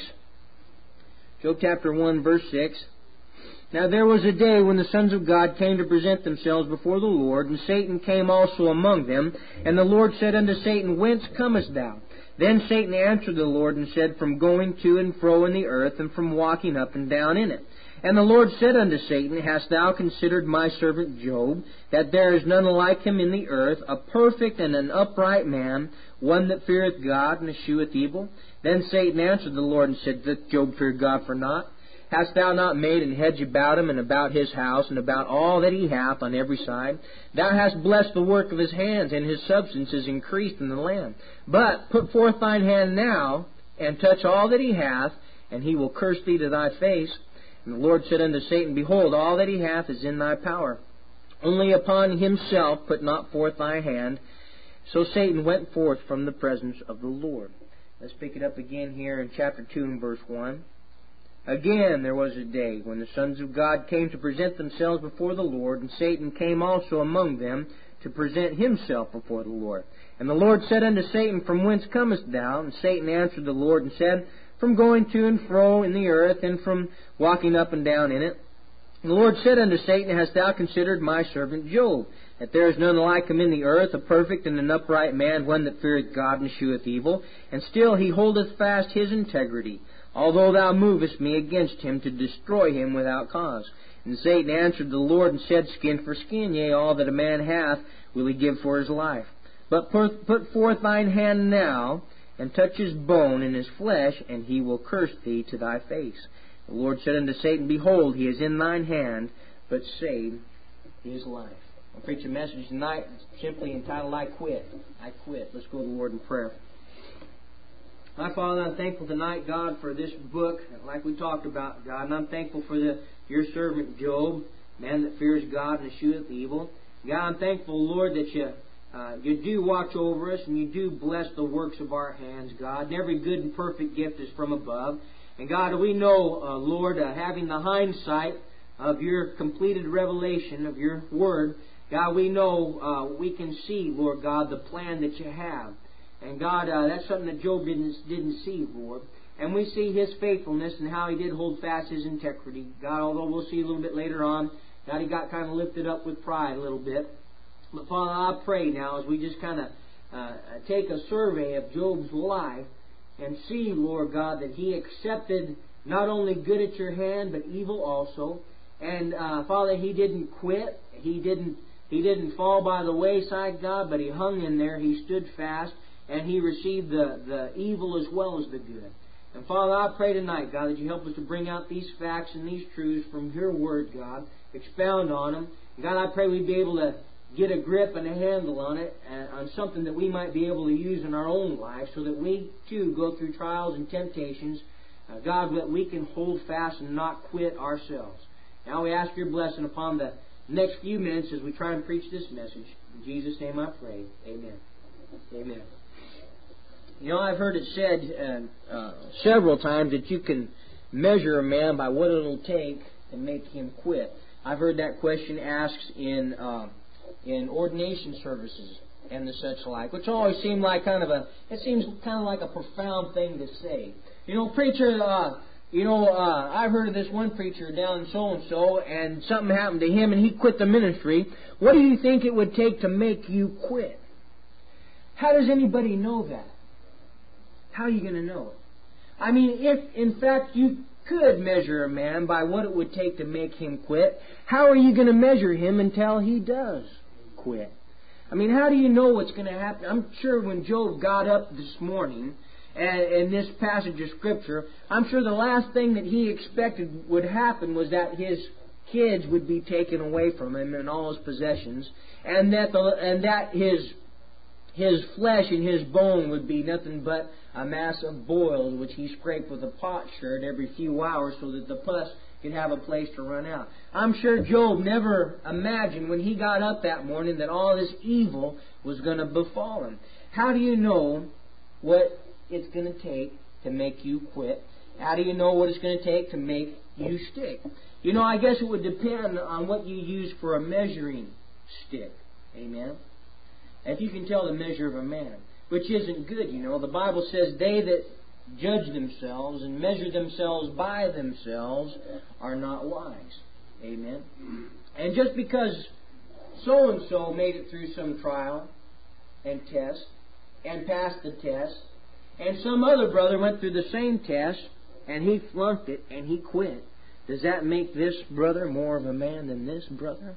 Job chapter one, verse six. Now there was a day when the sons of God came to present themselves before the Lord, and Satan came also among them. And the Lord said unto Satan, Whence comest thou? Then Satan answered the Lord and said, From going to and fro in the earth, and from walking up and down in it. And the Lord said unto Satan, Hast thou considered my servant Job, that there is none like him in the earth, a perfect and an upright man, one that feareth God and escheweth evil? Then Satan answered the Lord and said, Doth Job fear God for naught? Hast thou not made an hedge about him, and about his house, and about all that he hath on every side? Thou hast blessed the work of his hands, and his substance is increased in the land. But put forth thine hand now, and touch all that he hath, and he will curse thee to thy face. And the Lord said unto Satan, Behold, all that he hath is in thy power. Only upon himself put not forth thy hand. So Satan went forth from the presence of the Lord. Let's pick it up again here in chapter two and verse one. Again there was a day when the sons of God came to present themselves before the Lord, and Satan came also among them to present himself before the Lord. And the Lord said unto Satan, From whence comest thou? And Satan answered the Lord and said, From going to and fro in the earth, and from walking up and down in it. And the Lord said unto Satan, Hast thou considered my servant Job, that there is none like him in the earth, a perfect and an upright man, one that feareth God and escheweth evil? And still he holdeth fast his integrity, although thou movest me against him to destroy him without cause. And Satan answered the Lord and said, Skin for skin, yea, all that a man hath will he give for his life. But put forth thine hand now, and touch his bone and his flesh, and he will curse thee to thy face. The Lord said unto Satan, Behold, he is in thine hand, but save his life. I'll preach a message tonight simply entitled, I Quit. I Quit. Let's go to the Lord in prayer. My Father, I'm thankful tonight, God, for this book, like we talked about, God. And I'm thankful for the your servant Job, man that fears God and escheweth evil. God, I'm thankful, Lord, that you uh, you do watch over us and you do bless the works of our hands, God. And every good and perfect gift is from above. And God, we know, uh, Lord, uh, having the hindsight of your completed revelation of your Word, God, we know uh, we can see, Lord God, the plan that you have. And God, uh, that's something that Job didn't didn't see, Lord. And we see his faithfulness and how he did hold fast his integrity. God, although we'll see a little bit later on, God, he got kind of lifted up with pride a little bit. But Father, I pray now as we just kind of uh, take a survey of Job's life and see, Lord God, that he accepted not only good at your hand, but evil also. And uh, Father, he didn't quit. He didn't, he didn't fall by the wayside, God, but he hung in there. He stood fast. and he received the, the evil as well as the good. And Father, I pray tonight, God, that you help us to bring out these facts and these truths from your Word, God. Expound on them. And God, I pray we'd be able to get a grip and a handle on it, and on something that we might be able to use in our own life, so that we, too, go through trials and temptations. Uh, God, that we can hold fast and not quit ourselves. Now we ask your blessing upon the next few minutes as we try and preach this message. In Jesus' name I pray. Amen. Amen. You know, I've heard it said uh, uh, several times that you can measure a man by what it'll take to make him quit. I've heard that question asked in uh, in ordination services and the such like, which always seemed like kind of a it seems kind of like a profound thing to say. You know, preacher. Uh, you know, uh, I've heard of this one preacher down so and so, and something happened to him, and he quit the ministry. What do you think it would take to make you quit? How does anybody know that? How are you going to know it? I mean, if in fact you could measure a man by what it would take to make him quit, how are you going to measure him until he does quit? I mean, how do you know what's going to happen? I'm sure when Job got up this morning, and in this passage of Scripture, I'm sure the last thing that he expected would happen was that his kids would be taken away from him and all his possessions, and that the and that his his flesh and his bone would be nothing but a mass of boils, which he scraped with a potsherd every few hours so that the pus could have a place to run out. I'm sure Job never imagined when he got up that morning that all this evil was going to befall him. How do you know what it's going to take to make you quit? How do you know what it's going to take to make you stick? You know, I guess it would depend on what you use for a measuring stick. Amen? If you can tell the measure of a man, which isn't good, you know. The Bible says they that judge themselves and measure themselves by themselves are not wise. Amen? And just because so-and-so made it through some trial and test and passed the test, and some other brother went through the same test and he flunked it and he quit, does that make this brother more of a man than this brother?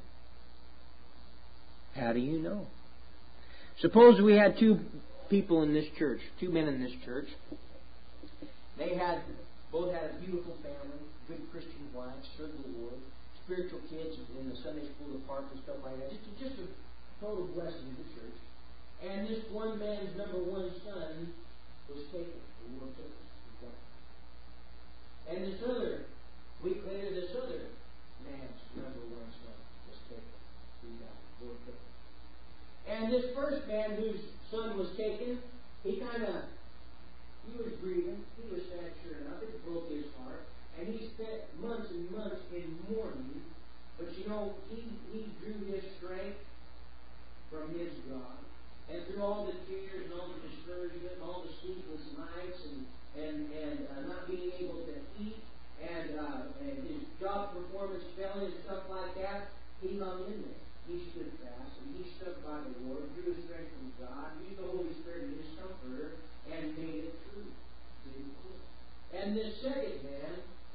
How do you know? Suppose we had two people in this church, two men in this church. They had both had a beautiful family, good Christian wives, served the Lord, spiritual kids in the Sunday school department, stuff like that. Just, just a total blessing to the church. And this one man's number one son was taken. The Lord took him. And this other, week later, this other man's number one son was taken. He died. The Lord took him. And this first man whose son was taken, he kind of, he was grieving. He was sad, sure enough. It broke his heart. And he spent months and months in mourning. But you know, he, he drew his strength from his God. And through all the tears and all the discouragement and all the sleepless nights and, and, and uh, not being able to eat and, uh, and his job performance failing and stuff like that, he hung in there. He stood fast and he stuck by the Lord, drew his strength from God, used the Holy Spirit and his comforter, and made it through. And this second man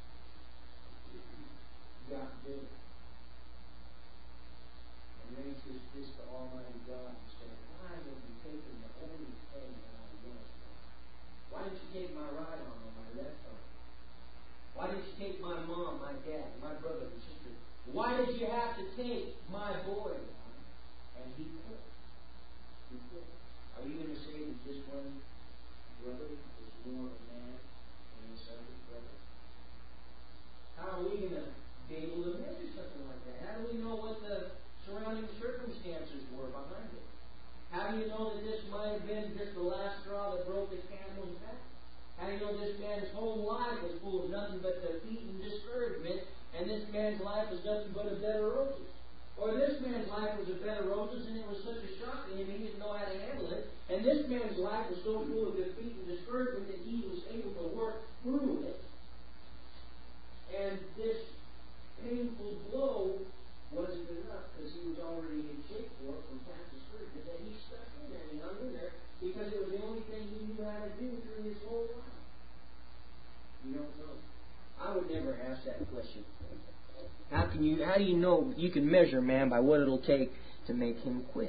got bitter and raised his fist to Almighty God and said, "Why have you taken the only thing that I want? Why didn't you take my right arm or my left arm? Why didn't you take my mom, my dad, my brother and sister? Why did you have to take my boy?" And he quit. He quit. Are you going to say that this one brother is more of a man than this other brother? How are we going to be able to measure something like that? How do we know what the surrounding circumstances were behind it? How do you know that this might have been just the last straw that broke the camel's back? How do you know this man's whole life was full of nothing but defeat and discouragement, and this man's life was nothing but a bed of roses? Or this man's life was a bed of roses, and it was such a shock to him he didn't know how to handle it. And this man's life was so full of defeat and discouragement that he was able to work through it. And this painful blow wasn't enough because he was already in shape for it from past discouragement, that he stuck in there and he hung in there because it was the only thing he knew how to do through his whole life. You don't know. I would never ask that question. How can you? How do you know you can measure a man by what it'll take to make him quit?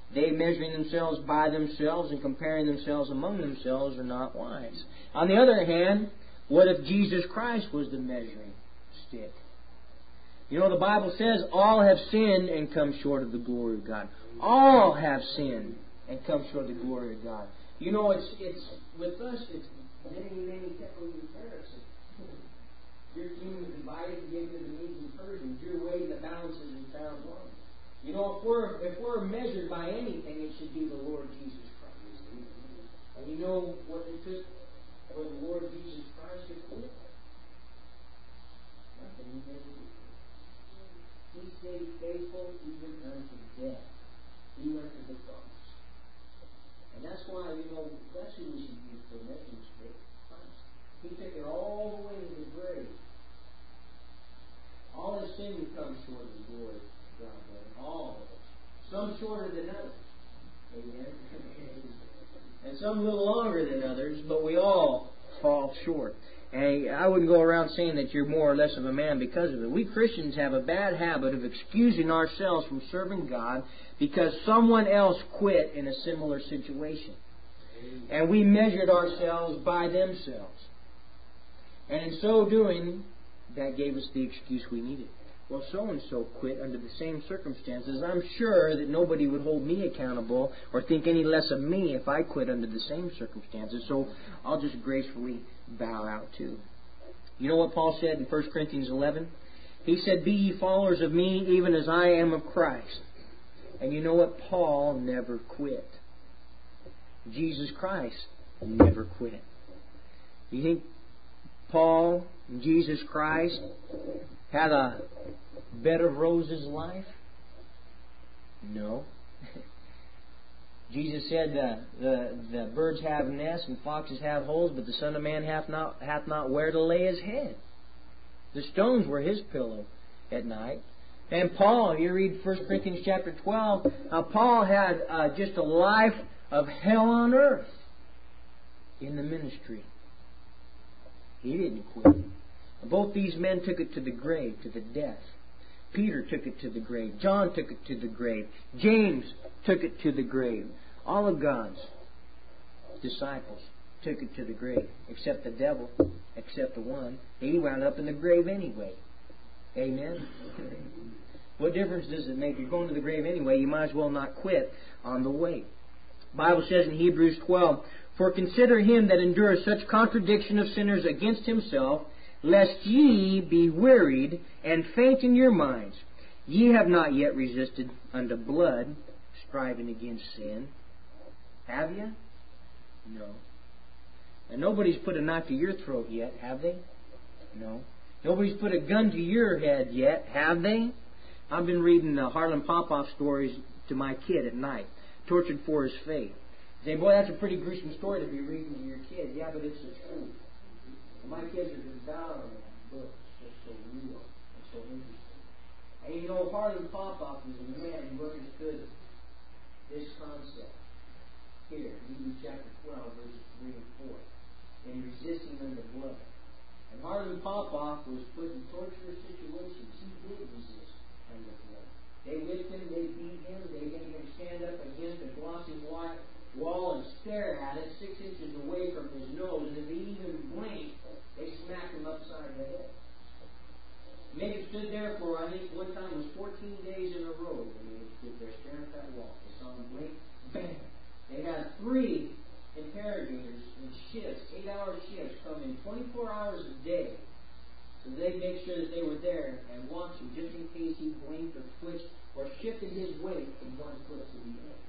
They measuring themselves by themselves and comparing themselves among themselves are not wise. On the other hand, what if Jesus Christ was the measuring stick? You know, the Bible says all have sinned and come short of the glory of God. All have sinned and come short of the glory of God. You know, it's it's with us, it's many, many temples and comparison. Your kingdom is divided against the Medes and Persians. Your weight in the balances is found wrong. You know, if we're if we're measured by anything, it should be the Lord Jesus Christ. And you know what it took for the Lord Jesus Christ to quit? Nothing. He never did. He stayed faithful even unto death. He went to the cross. And that's why, you know, that's who we should use for measuring stick. Christ. He took it all the way to the grave. All his sin comes short of the glory of God. All of us. Some shorter than others. Amen. And some a little longer than others, but we all fall short. And I wouldn't go around saying that you're more or less of a man because of it. We Christians have a bad habit of excusing ourselves from serving God because someone else quit in a similar situation. And we measured ourselves by themselves. And in so doing, that gave us the excuse we needed. Well, so-and-so quit under the same circumstances. I'm sure that nobody would hold me accountable or think any less of me if I quit under the same circumstances. So I'll just gracefully bow out too. You know what Paul said in First Corinthians eleven? He said, "Be ye followers of me, even as I am of Christ." And you know what? Paul never quit. Jesus Christ never quit. You think Paul and Jesus Christ had a bed of roses life? No. Jesus said uh, the the birds have nests and foxes have holes, but the Son of Man hath not hath not where to lay his head. The stones were his pillow at night. And Paul, you read First Corinthians chapter twelve, uh, Paul had uh, just a life of hell on earth in the ministry. He didn't quit. Both these men took it to the grave, to the death. Peter took it to the grave. John took it to the grave. James took it to the grave. All of God's disciples took it to the grave, except the devil, except the one. He wound up in the grave anyway. Amen? What difference does it make? You're going to the grave anyway. You might as well not quit on the way. The Bible says in Hebrews twelve, "For consider him that endureth such contradiction of sinners against himself, lest ye be wearied and faint in your minds. Ye have not yet resisted unto blood, striving against sin." Have you? No. And nobody's put a knife to your throat yet, have they? No. Nobody's put a gun to your head yet, have they? I've been reading the Harlan Popoff stories to my kid at night, tortured for his faith. Say, boy, that's a pretty gruesome story to be reading to your kid. Yeah, but it's the truth. My kids are devouring that book. It's just so real and so interesting. And you know, Harlan Popoff was a man who understood this concept. Here, Hebrews chapter twelve, verses three and four. In resisting unto blood. And Harlan Popoff was put in torturous situations. He did resist under blood. They whipped him, they beat him, they made him stand up against a glossy white wall and stare at it six inches away from his nose. And if he even blinked, they smacked him upside the head. Made him stood there for, I think, one time it was fourteen days in a row. And he stood there staring at that wall. They saw him blink, bam. They had three interrogators in shifts, eight-hour shifts, come in twenty-four hours a day. So they'd make sure that they were there and watch him just in case he blinked or twitched or shifted his weight from one foot to the other.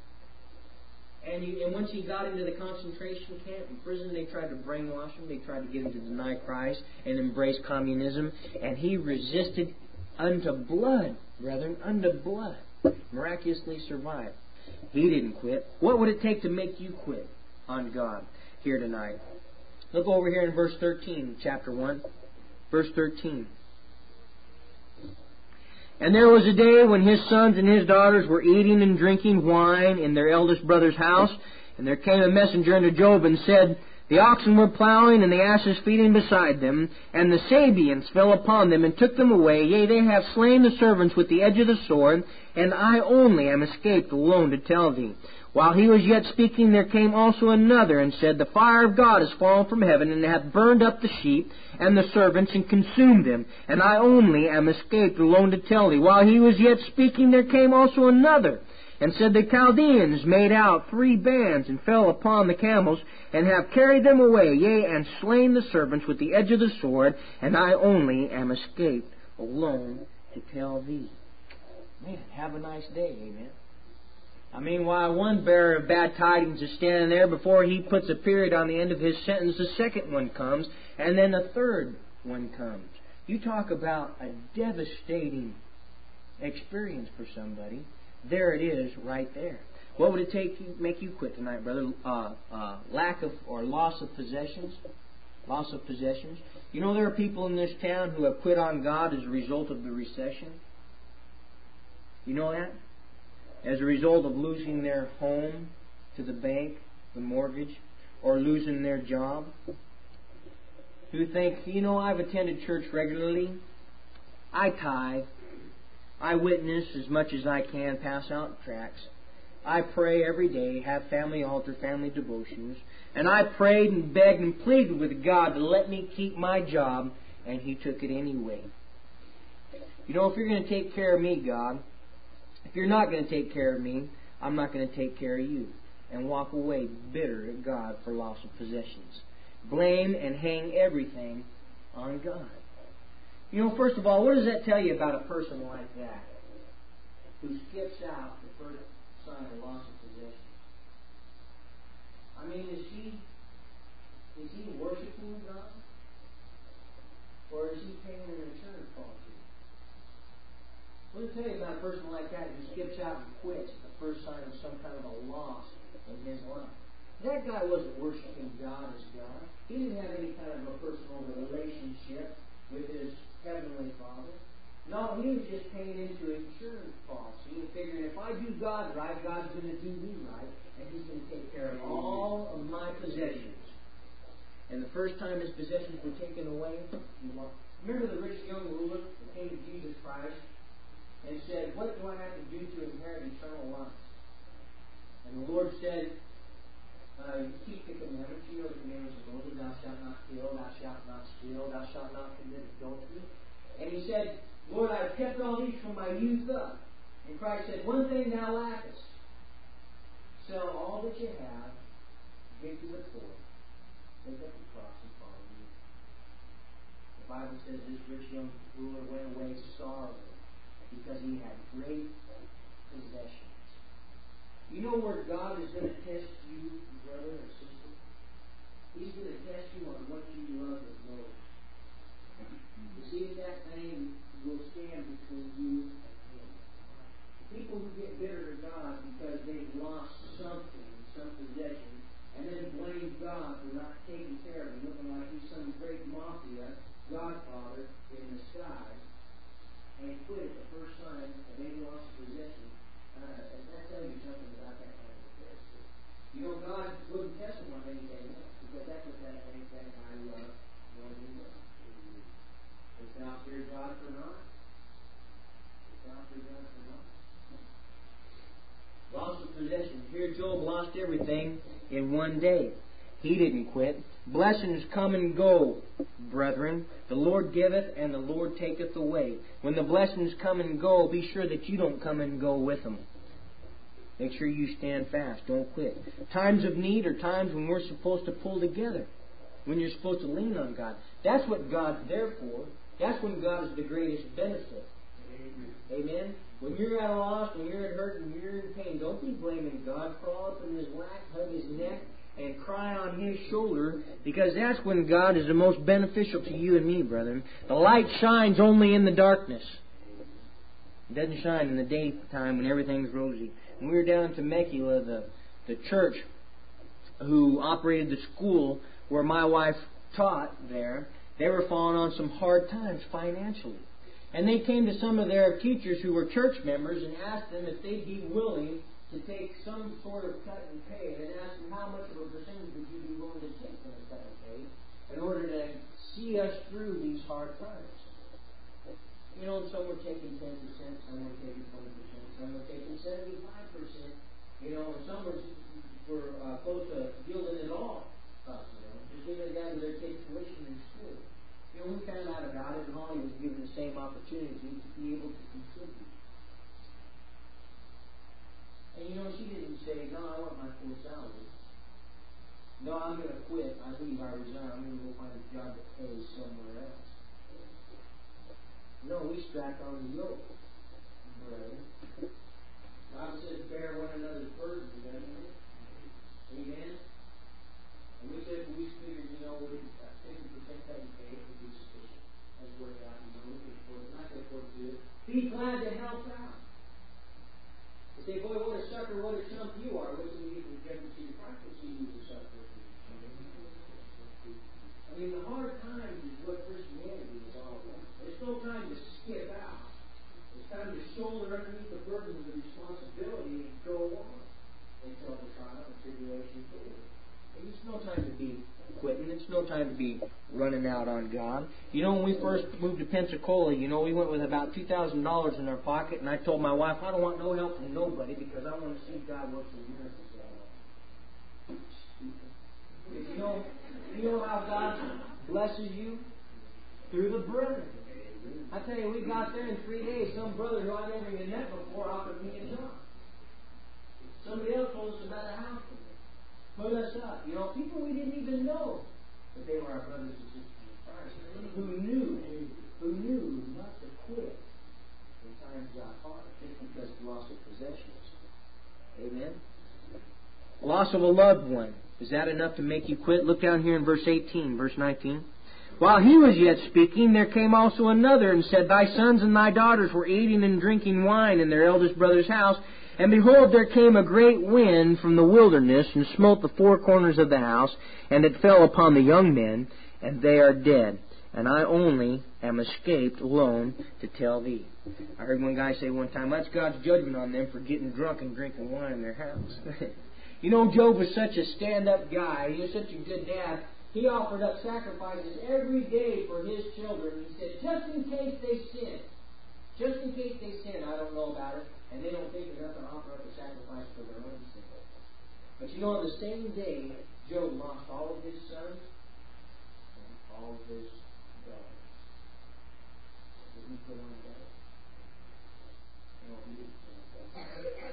And, you, and once he got into the concentration camp in prison, they tried to brainwash him. They tried to get him to deny Christ and embrace communism. And he resisted unto blood, brethren, unto blood. Miraculously survived. He didn't quit. What would it take to make you quit on God here tonight? Look over here in verse thirteen, chapter one. Verse thirteen. "And there was a day when his sons and his daughters were eating and drinking wine in their eldest brother's house. And there came a messenger unto Job and said, The oxen were plowing, and the asses feeding beside them, and the Sabeans fell upon them, and took them away. Yea, they have slain the servants with the edge of the sword, and I only am escaped alone to tell thee. While he was yet speaking, there came also another, and said, The fire of God is fallen from heaven, and hath burned up the sheep and the servants, and consumed them. And I only am escaped alone to tell thee. While he was yet speaking, there came also another, and said, The Chaldeans made out three bands, and fell upon the camels, and have carried them away, yea, and slain the servants with the edge of the sword, and I only am escaped alone to tell thee. Man, have a nice day, amen. I mean, while one bearer of bad tidings is standing there, before he puts a period on the end of his sentence, the second one comes, and then a third one comes. You talk about a devastating experience for somebody. There it is, right there. What would it take you, make you quit tonight, brother? Uh, uh, lack of or loss of possessions? Loss of possessions. You know, there are people in this town who have quit on God as a result of the recession. You know that? As a result of losing their home to the bank, the mortgage, or losing their job. Who think, you know, I've attended church regularly. I tithe. I witness as much as I can, pass out tracts. I pray every day, have family altar, family devotions. And I prayed and begged and pleaded with God to let me keep my job, and He took it anyway. You know, if you're going to take care of me, God, if you're not going to take care of me, I'm not going to take care of you. And walk away bitter at God for loss of possessions. Blame and hang everything on God. You know, first of all, what does that tell you about a person like that, who skips out the first sign of loss of possessions? I mean, is he is he worshiping God, or is he paying an insurance policy? What does it tell you about a person like that who skips out and quits at the first sign of some kind of a loss in his life? That guy wasn't worshiping God as God. He didn't have any kind of a personal relationship with his Heavenly Father. No, he was just paying into an insurance policy and figuring, if I do God right, God's going to do me right, and He's going to take care of all of my possessions. And the first time his possessions were taken away, he walked. Remember the rich young ruler that came to Jesus Christ and said, what do I have to do to inherit eternal life? And the Lord said, Uh, you keep the commandments. You know the commandments of Moses. Thou shalt not kill. Thou shalt not steal. Thou shalt not commit adultery. And he said, Lord, I've kept all these from my youth up. And Christ said, one thing thou lackest. Sell all that you have. Give to the poor. Take up the cross and follow me. The Bible says this rich young ruler went away sorrowing because he had great possessions. You know where God is going to test you, brother or sister? He's going to test you on what you love the most. You see if that thing will stand between you and Him. People who get bitter to God because they've lost something, some possession, and then blame God for not taking care of them, looking like He's some great mafia godfather in the sky, and quit at the first sign that they lost possession. Uh, and that tells you something about that kind of a test. You know, God wouldn't test him on anything else, because that's what that, that, that guy loved. What he loved. Does thou fear God for naught? Does thou fear God for naught? Loss of possession. Here Job lost everything in one day. He didn't quit. Blessings come and go, brethren. The Lord giveth and the Lord taketh away. When the blessings come and go, be sure that you don't come and go with them. Make sure you stand fast. Don't quit. Times of need are times when we're supposed to pull together. When you're supposed to lean on God. That's what God's there for. That's when God is the greatest benefit. Amen. Amen. When you're at a loss, when you're at hurt, and you're in pain, don't be blaming God. Crawl up in His lap, hug His neck, and cry on His shoulder, because that's when God is the most beneficial to you and me, brethren. The light shines only in the darkness. It doesn't shine in the daytime when everything's rosy. When we were down in Temecula, the, the church who operated the school where my wife taught there, they were falling on some hard times financially. And they came to some of their teachers who were church members and asked them if they'd be willing to take some sort of cut and pay, and ask them how much of a percentage would you be willing to take from the cut and pay in order to see us through these hard times. You know, some were taking ten percent, some were taking twenty percent, some were taking seventy-five percent, you know, and some were, were uh, close to yielding it all up, you know, just giving it down to their kids' tuition in school. You know, we found out about it, and Holly was given the same opportunity to be able to contribute. And you know, she didn't say, no, I want my full salary. No, I'm going to quit. I leave. I resign. I'm going to go find a job that pays somewhere else. No, we strapped on the yoke, brother. God says, bear one another's burdens, doesn't it? Amen? And we said, we figured, you know, we uh, fifty percent cut and pay would be sufficient. That's what God, you know, looking for. Not that for to do it. Be glad to help out. You say, boy, what a sucker, what a chump you are. What can you do to get to see your practice? You use a sucker. I mean, the hard times is what Christianity is all about. There's no time to skip out. It's time to shoulder underneath the burden of the responsibility and go on until the trial and tribulation is over. It's no time to be quitting. It's no time to be running out on God. You know, when we first moved to Pensacola, you know, we went with about two thousand dollars in our pocket, and I told my wife, I don't want no help from nobody because I want to see God work some miracles out. You know, you know how God blesses you? Through the brethren. I tell you, we got there in three days. Some brother who I never even met before offered me a job. Somebody else told us about a house. Put us up. You know, people we didn't even know. But they were our brothers and sisters in Christ. Who knew, who knew not to quit when times got hard. Just because of loss of possessions. Amen? Loss of a loved one. Is that enough to make you quit? Look down here in verse eighteen, verse nineteen. While he was yet speaking, there came also another and said, Thy sons and thy daughters were eating and drinking wine in their eldest brother's house. And behold, there came a great wind from the wilderness, and smote the four corners of the house, and it fell upon the young men, and they are dead. And I only am escaped alone to tell thee. I heard one guy say one time, that's God's judgment on them for getting drunk and drinking wine in their house. You know, Job was such a stand-up guy. He was such a good dad. He offered up sacrifices every day for his children. He said, just in case they sin. Just in case they sin, I don't know about it. And they don't think enough to offer up a sacrifice for their own sin. But you know, on the same day, Job lost all of his sons and all of his daughters. Did he put on that? No, he didn't put on that.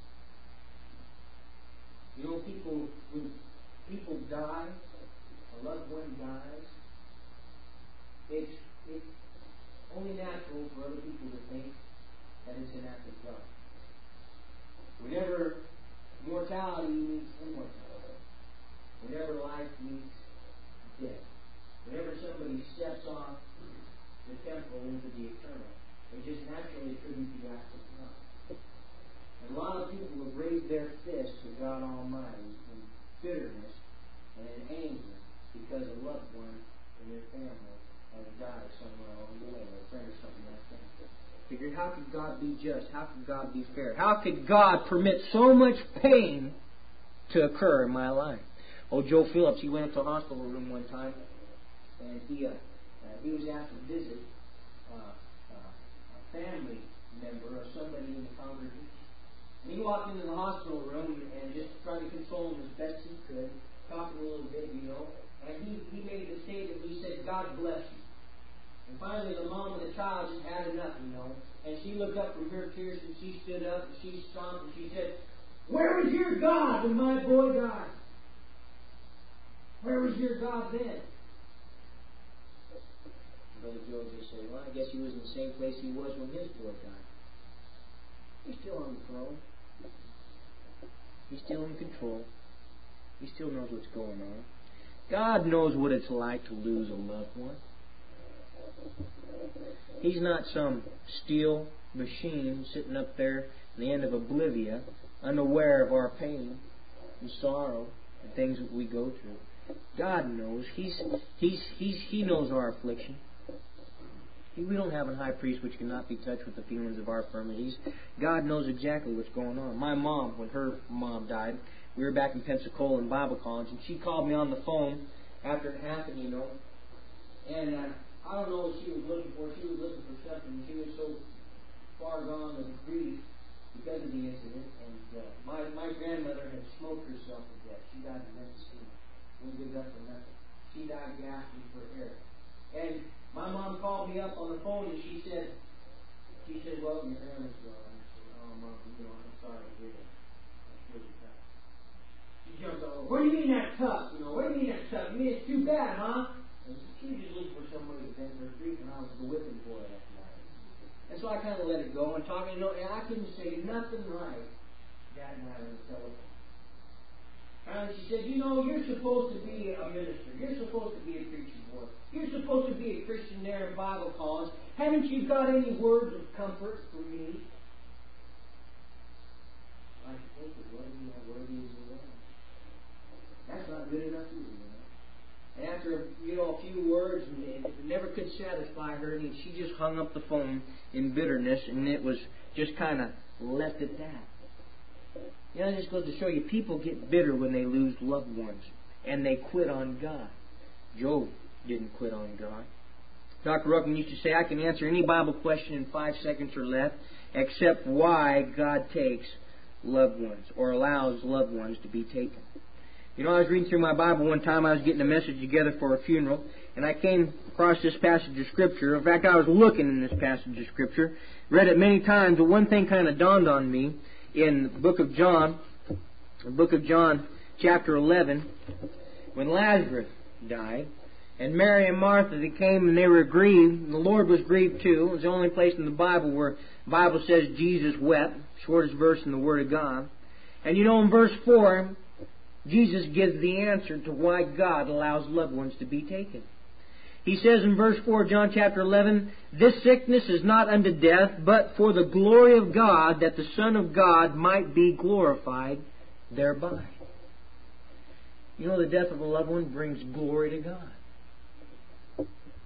You know, people, when people die, a loved one dies, it's, it's only natural for other people to think that it's an act of God. Whenever mortality meets immortality, whenever life meets death, whenever somebody steps off the temporal into the eternal, they just naturally attribute the act of God. And a lot of people have raised their fists to God Almighty in bitterness and in anger because a loved one in their family has died somewhere along the way, or a friend or something like that. Figured, how could God be just? How could God be fair? How could God permit so much pain to occur in my life? Oh, Joe Phillips, he went into a hospital room one time, and he uh, uh, he was asked to visit uh, uh, a family member of somebody in the congregation. And he walked into the hospital room and just tried to console him as best he could, talking a little bit, you know. And he, he made the statement, he said, God bless you. And finally the mom of the child just had enough, you know. And she looked up from her tears and she stood up and she stomped and she said, where was your God when my boy died? Where was your God then? Brother Joe just said, well, I guess he was in the same place he was when his boy died. He's still on the throne. He's still in control. He still knows what's going on. God knows what it's like to lose a loved one. He's not some steel machine sitting up there at the end of oblivion, unaware of our pain and sorrow and things that we go through. God knows. He's, he's, he's, he knows our affliction. We don't have a high priest which cannot be touched with the feelings of our infirmities. God knows exactly what's going on. My mom, when her mom died, we were back in Pensacola in Bible college, and she called me on the phone after it happened, you know. And uh, I don't know what she was looking for. She was looking for something. She was so far gone with grief because of the incident. And uh, my my grandmother had smoked herself to death. She died of emphysema. We did that for nothing. She died gasping for air. And my mom called me up on the phone, and she said, she said, well, your grandma's gone. I said, oh, Mom, you know, I'm sorry to hear that. That's really tough. She jumped all over. What do you mean that's tough? You know, what do you mean that's tough? You mean it's too bad, huh? And she was just looking for somebody to vent her grief, and I was the whipping boy that night. And so I kind of let it go and talking, you know, and I couldn't say nothing right that night on the telephone. And she said, you know, you're supposed to be a minister. You're supposed to be a preaching boy. You're supposed to be a Christian there in Bible college. Haven't you got any words of comfort for me? I think it was, you know, worthy as the Lord. That's not good enough either, you know. And after, you know, a few words, and it never could satisfy her, and she just hung up the phone in bitterness, and it was just kind of left at that. You know, it just goes to show you, people get bitter when they lose loved ones, and they quit on God. Job didn't quit on God. Doctor Ruckman used to say, I can answer any Bible question in five seconds or less, except why God takes loved ones, or allows loved ones to be taken. You know, I was reading through my Bible one time. I was getting a message together for a funeral, and I came across this passage of Scripture. In fact, I was looking in this passage of Scripture, read it many times, but one thing kind of dawned on me. In the book of John, the book of John, chapter eleven, when Lazarus died, and Mary and Martha, they came and they were grieved, and the Lord was grieved too. It was the only place in the Bible where the Bible says Jesus wept, shortest verse in the Word of God. And you know, in verse four, Jesus gives the answer to why God allows loved ones to be taken. He says in verse four, John chapter eleven, this sickness is not unto death, but for the glory of God, that the Son of God might be glorified thereby. You know, the death of a loved one brings glory to God.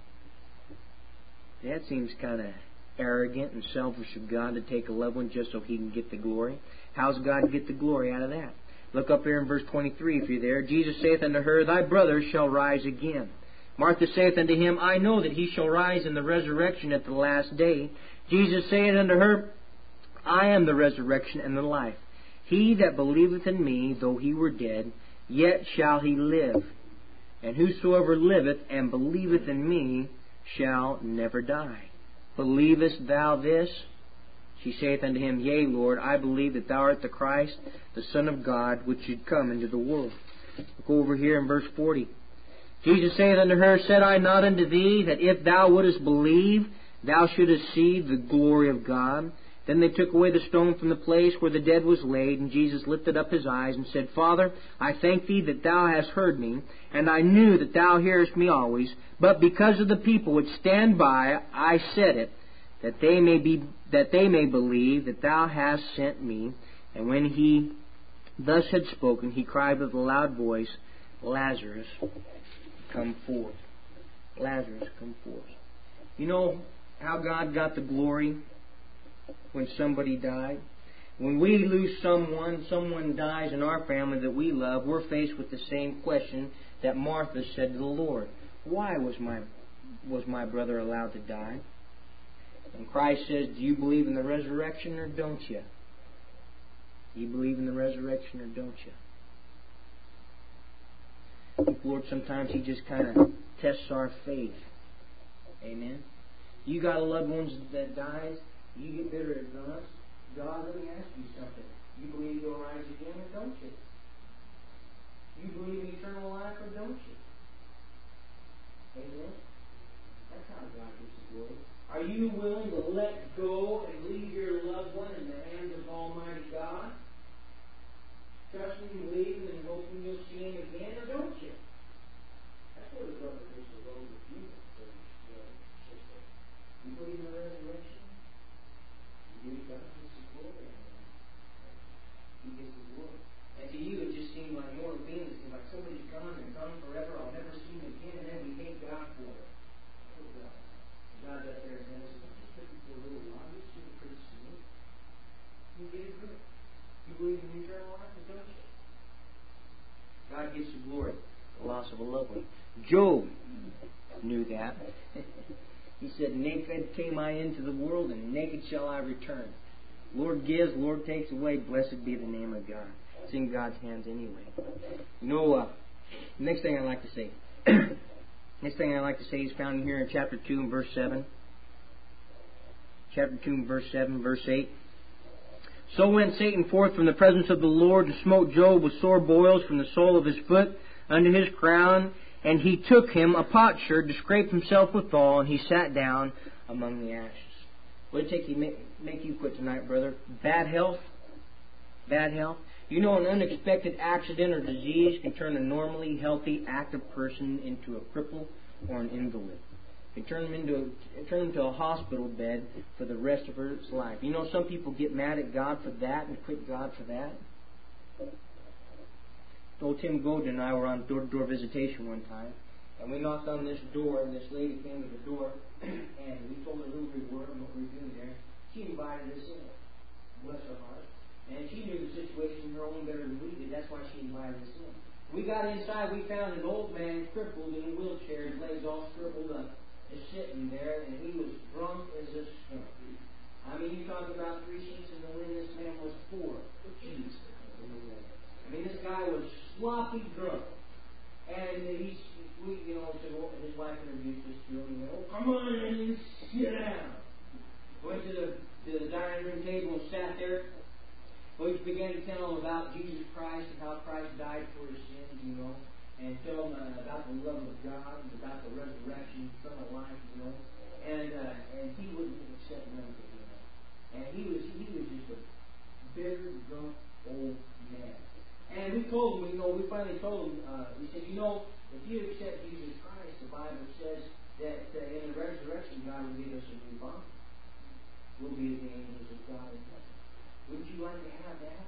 That seems kind of arrogant and selfish of God to take a loved one just so He can get the glory. How's God get the glory out of that? Look up here in verse twenty-three if you're there. Jesus saith unto her, thy brother shall rise again. Martha saith unto him, I know that he shall rise in the resurrection at the last day. Jesus saith unto her, I am the resurrection and the life. He that believeth in me, though he were dead, yet shall he live. And whosoever liveth and believeth in me shall never die. Believest thou this? She saith unto him, Yea, Lord, I believe that thou art the Christ, the Son of God, which should come into the world. Look over here in verse forty. Jesus saith unto her, said I not unto thee, that if thou wouldest believe, thou shouldest see the glory of God? Then they took away the stone from the place where the dead was laid, and Jesus lifted up his eyes and said, Father, I thank thee that thou hast heard me, and I knew that thou hearest me always, but because of the people which stand by, I said it, that they may be, that they may believe that thou hast sent me. And when he thus had spoken, he cried with a loud voice, Lazarus, come forth. Lazarus, come forth. You know how God got the glory when somebody died? When we lose someone, someone dies in our family that we love, we're faced with the same question that Martha said to the Lord. Why was my was my brother allowed to die? And Christ says, do you believe in the resurrection or don't you? Do you believe in the resurrection or don't you? Lord, sometimes He just kind of tests our faith. Amen. You got a loved one that dies, you get bitter at God. God, let me ask you something. You believe He'll rise again or don't you? You believe in eternal life or don't you? Amen. That's how God gets the glory. Are you willing to let go and leave your loved one in the hands of Almighty God? Trusting, believing, and hoping you'll see Him again, or don't you? That's what the brother is to go with you. You believe in the resurrection? You give God His glory. He gets the glory. And to you, it just seemed like mortal beings. It seemed like somebody's gone and gone forever. I'll never see Him again, and then we hate God for it. God up there Job knew that. He said, naked came I into the world, and naked shall I return. Lord gives, Lord takes away. Blessed be the name of God. It's in God's hands anyway. You know, uh, next thing I'd like to say. next thing I'd like to say is found here in chapter two and verse seven. Chapter two and verse seven, verse eight. So went Satan forth from the presence of the Lord, and smote Job with sore boils from the sole of his foot unto his crown. And he took him a potsherd to scrape himself withal, and he sat down among the ashes. What did it take you make, make you quit tonight, brother? Bad health? Bad health? You know, an unexpected accident or disease can turn a normally healthy, active person into a cripple or an invalid. It can turn them into a, turn them to a hospital bed for the rest of his life. You know, some people get mad at God for that and quit God for that. Old Tim Golden and I were on door-to-door visitation one time, and we knocked on this door, and this lady came to the door, and we told her who we were and what we were doing there. She invited us in. Bless her heart. And she knew the situation in her own better than we did. That's why she invited us in. We got inside. We found an old man crippled in a wheelchair, his legs all shriveled up, just sitting there, and he was drunk as a skunk. I mean, you talk about three sheets in the wind. This man was four sheets in the wind. I mean, this guy was sloppy drunk. And he's, we, you know, his wife introduced us to him. He went, oh, come on in, sit down. Went to the, to the dining room table and sat there. Well, he began to tell him about Jesus Christ and how Christ died for his sins, you know, and tell him uh, about the love of God and about the resurrection, eternal life, you know. And uh, and he wouldn't accept none of it, you know. And he was he was just a bitter, drunk, old man. And we told him, you know, we finally told him, uh, we said, you know, if you accept Jesus Christ, the Bible says that uh, in the resurrection, God will give us a new body. We'll be the angels of God in heaven. Wouldn't you like to have that?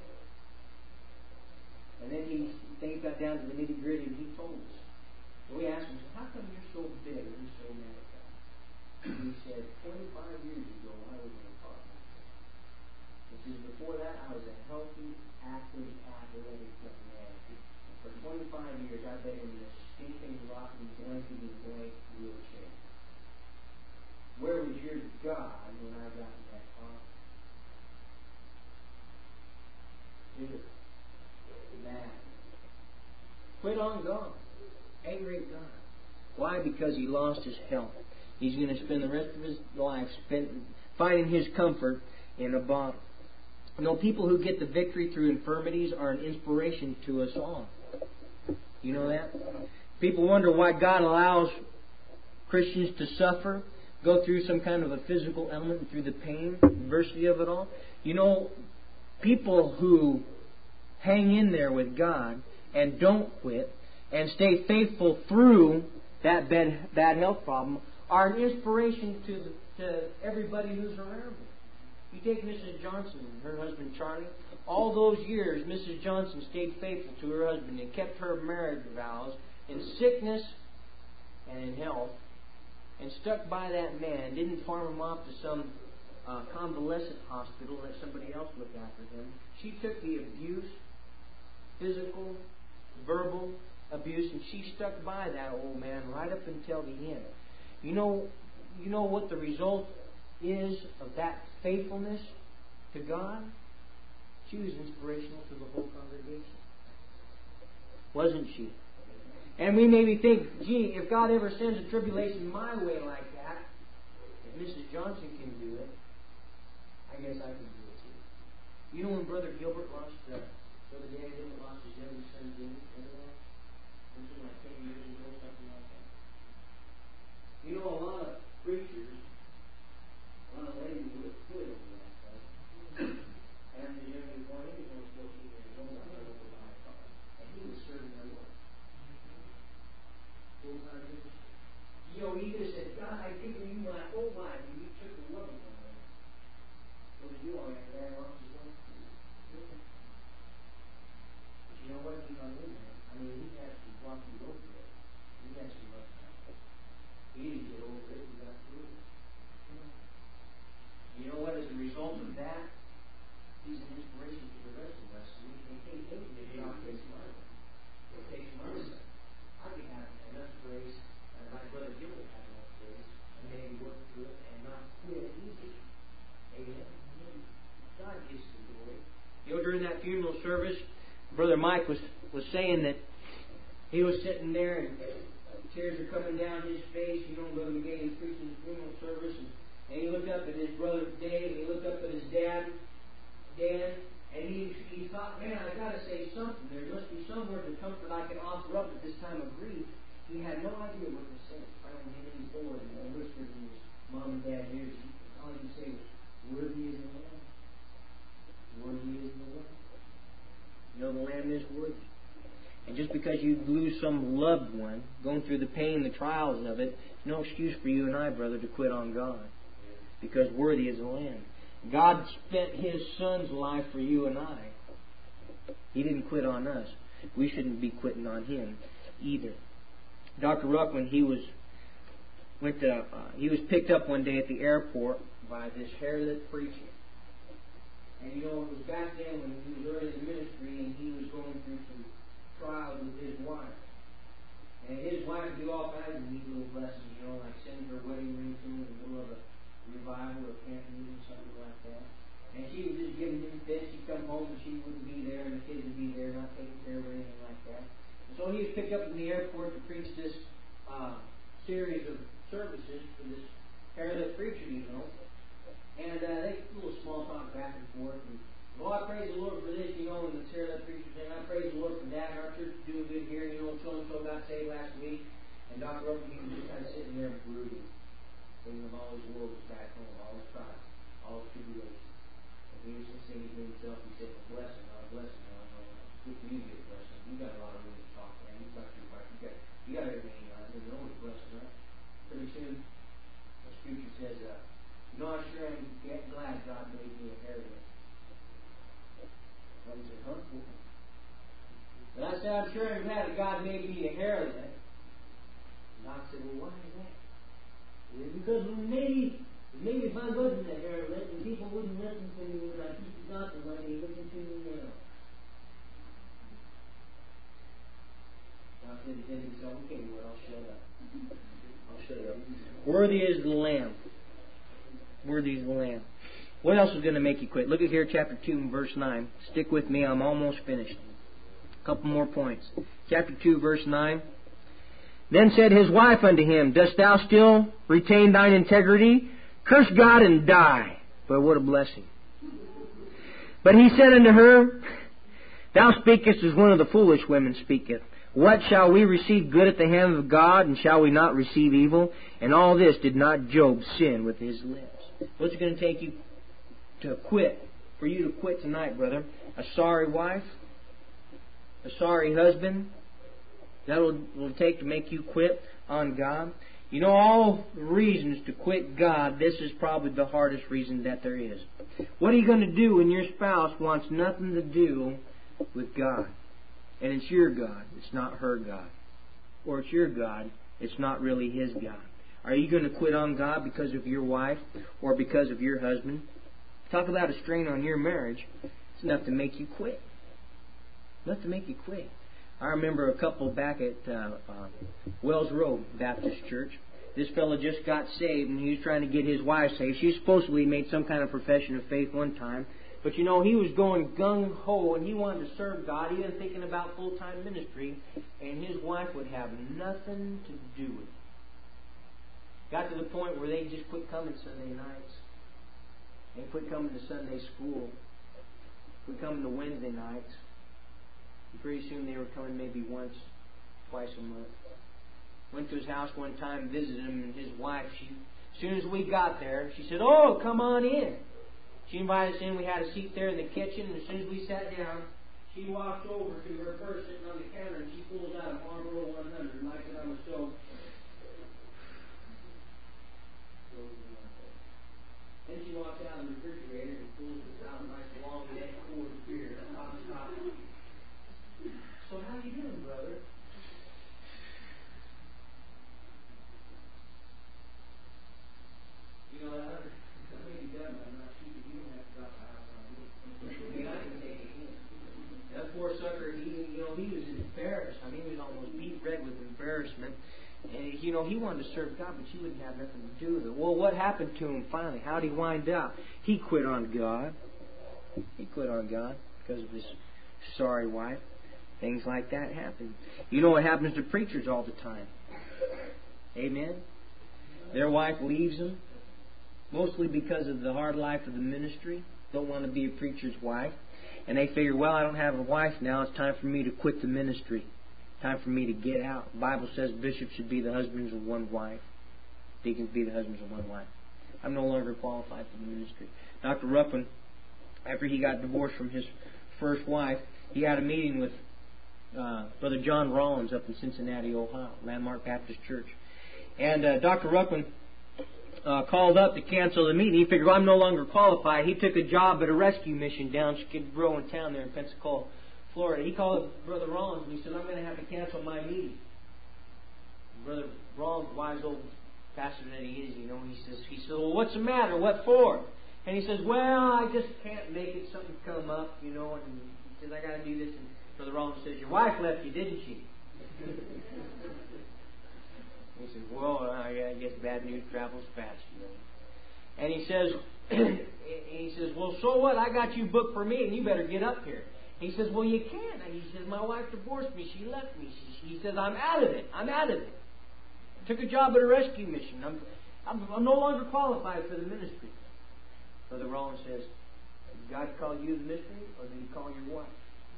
And then he, things got down to the nitty gritty, and he told us. And we asked him, how come you're so bitter and so mad at God? And he said, twenty-five years ago, I was in a car accident. He says, before that, I was a healthy, active, athletic young man. And for twenty-five years, I've been in this stinking, rotten, blankety blank wheelchair. Where was your God when I got in that car? Bitter. Mad. Quit on God. Angry at God. Why? Because he lost his health. He's going to spend the rest of his life spend, finding his comfort in a bottle. You know, people who get the victory through infirmities are an inspiration to us all. You know that? People wonder why God allows Christians to suffer, go through some kind of a physical element through the pain, adversity of it all. You know, people who hang in there with God and don't quit and stay faithful through that bad, bad health problem are an inspiration to, the, to everybody who's around them. You take Missus Johnson and her husband Charlie. All those years, Missus Johnson stayed faithful to her husband and kept her marriage vows in sickness and in health, and stuck by that man, didn't farm him off to some uh, convalescent hospital, let somebody else look after him. She took the abuse, physical, verbal abuse, and she stuck by that old man right up until the end. You know, you know what the result is of that faithfulness to God? She was inspirational to the whole congregation. Wasn't she? And we maybe think, gee, if God ever sends a tribulation my way like that, if Missus Johnson can do it, I guess I can do it too. You know when Brother Gilbert lost, uh, Brother Danny Gilbert lost his youngest son, Jimmy, everyone? This was like ten years ago, something like that. You know, a lot of preachers, a lot of ladies would have quit over that stuff. And the youngest boy, he was only fourteen years old, I got over by a car. And he was serving their Lord. You know, he just said, God, I've given you my whole life, and you took the love of my life. What did you do after that? I lost his life. But you know what? He hung in there. I mean, he had to walk you over it. He had some rough time. He didn't get over it. He got through it. You know what? As a result of that, he's an inspiration to the rest of us. And we think, hey, hey, maybe God takes my life. It takes my life. I can have enough grace You know, during that funeral service, Brother Mike was, was saying that he was sitting there and tears are coming down his face. You know, Brother McGee was preaching the funeral service. And, and he looked up at his brother Dave, and he looked up at his dad, Dan, and he, he thought, man, I've got to say something. There must be some word of comfort I can offer up at this time of grief. He had no idea what to say. Finally, he leaned forward and whispered in his mom and dad's ears. All he could say was, worthy is the Lamb. Worthy is the Lamb. You know, the Lamb is worthy. And just because you lose some loved one, going through the pain, the trials of it, it's no excuse for you and I, brother, to quit on God. Because worthy is the Lamb. God spent His Son's life for you and I. He didn't quit on us. We shouldn't be quitting on Him either. Doctor Ruckman, he was went to, uh, he was picked up one day at the airport by this hairlit preacher. And you know, it was back then when he was early in the ministry and he was going through some trials with his wife. And his wife would do all kinds of neat little blessings, you know, like send her wedding ring to him in the middle of a revival or camp meeting, something like that. And she was just giving him fits. He'd come home and she wouldn't be there, and the kids would be there, not taking care of her or anything like that. And so he was picked up in the airport to preach this uh, series of services for this hairlit preacher, you know. And uh, they a little small talk back and forth. And, well, I praise the Lord for this, you know, and the hairlit preacher saying, I praise the Lord for that. Our church is doing good here, you know, so and so got saved last week. And Doctor Ruckman, he was just kind of sitting there brooding. Thinking of all his woes back home, all his trials, all his tribulations. And he was just thinking to himself, he said, well, blessing, not a blessing. No, no, no. Good for you to get a blessing. You got a lot of room to talk, man. You got your wife. You got, you got everything you got. You know it's a blessing, right? Pretty soon, the scripture says, uh, you know, I'm sure I'm glad God made me a hairless. Well, he said, huh? But I said, I'm sure I'm glad that God made me a hairless. And God said, well, why is that? Because maybe, maybe if I wasn't a hairless, then people wouldn't listen to me when I teach the gospel like they listen to me now. God said to himself, okay, Lord, I'll shut up. I'll shut up. Worthy is the Lamb. Worthy is the Lamb. What else is going to make you quit? Look at here, chapter two and verse nine. Stick with me, I'm almost finished. A couple more points. Chapter two, verse nine. Then said his wife unto him, Dost thou still retain thine integrity? Curse God and die. But what a blessing. But he said unto her, Thou speakest as one of the foolish women speaketh. What, shall we receive good at the hand of God, and shall we not receive evil? And all this did not Job sin with his lips. What's it going to take you to quit? For you to quit tonight, brother? A sorry wife? A sorry husband? That will, will take to make you quit on God. You know, all reasons to quit God, this is probably the hardest reason that there is. What are you going to do when your spouse wants nothing to do with God? And it's your God, it's not her God. Or it's your God, it's not really his God. Are you going to quit on God because of your wife or because of your husband? Talk about a strain on your marriage. It's enough to make you quit. Enough to make you quit. I remember a couple back at uh, uh, Wells Road Baptist Church. This fellow just got saved, and he was trying to get his wife saved. She supposedly made some kind of profession of faith one time. But, you know, he was going gung-ho, and he wanted to serve God, even thinking about full-time ministry, and his wife would have nothing to do with it. Got to the point where they just quit coming Sunday nights. They quit coming to Sunday school. Quit coming to Wednesday nights. And pretty soon they were coming maybe once, twice a month. Went to his house one time, visited him, and his wife, she, as soon as we got there, she said, "Oh, come on in." She invited us in. We had a seat there in the kitchen, and as soon as we sat down, she walked over to her purse sitting on the counter, and she pulls out a Marlboro one hundred, like that I was so. Then she walks out of the refrigerator and pulls this out a nice long neck cord of beer. So how you doing, brother? You know, I may be done, but I'm not cheap. You don't have to drop the house on me. I mean, I can take it in. That poor sucker, he, you know, he was embarrassed. I mean, he was almost beat red with embarrassment. And, you know, he wanted to serve God, but she wouldn't have nothing to do with it. Well, what happened to him finally? How did he wind up? He quit on God. He quit on God. because of his sorry wife. Things like that happen. You know what happens to preachers all the time. Amen? Their wife leaves them, mostly because of the hard life of the ministry. Don't want to be a preacher's wife. And they figure, well, I don't have a wife now. It's time for me to quit the ministry. Time for me to get out. The Bible says bishops should be the husbands of one wife. Deacons be the husbands of one wife. I'm no longer qualified for the ministry. Doctor Ruppin, after he got divorced from his first wife, he had a meeting with uh, Brother John Rollins up in Cincinnati, Ohio, Landmark Baptist Church. And uh, Doctor Ruppin uh, called up to cancel the meeting. He figured, well, I'm no longer qualified. He took a job at a rescue mission down Skid Row in town there in Pensacola, Florida. He called up Brother Rollins and he said, I'm going to have to cancel my meeting. Brother Rollins, wise old pastor that he is, you know, he says, he said, well, what's the matter? What for? And he says, well, I just can't make it. Something come up, you know, and he says, I got to do this. And Brother Rollins says, your wife left you, didn't she? He says, well, I guess bad news travels fast, you know. And he says, he says, well, so what? I got you booked for me, and you better get up here. He says, well, you can't. He says, my wife divorced me. She left me. She, he says, I'm out of it. I'm out of it. Took a job at a rescue mission. I'm, I'm, I'm no longer qualified for the ministry. Brother Rollins says, did God call you to the ministry, or did He call your wife?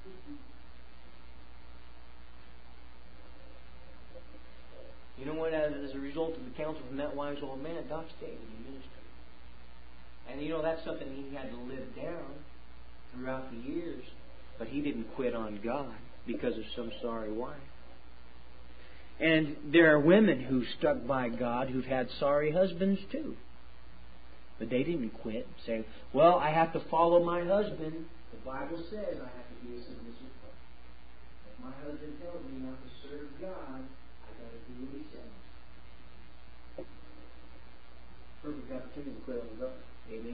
You know what? As, as a result of the counsel from that wise old man, Doc stayed in the ministry. And you know, that's something he had to live down throughout the years. But he didn't quit on God because of some sorry wife. And there are women who stuck by God who've had sorry husbands too. But they didn't quit and say, well, I have to follow my husband. The Bible says I have to be a submissive wife. If my husband tells me not to serve God, I've got to do what he says. Perfect opportunity to quit on God. Amen.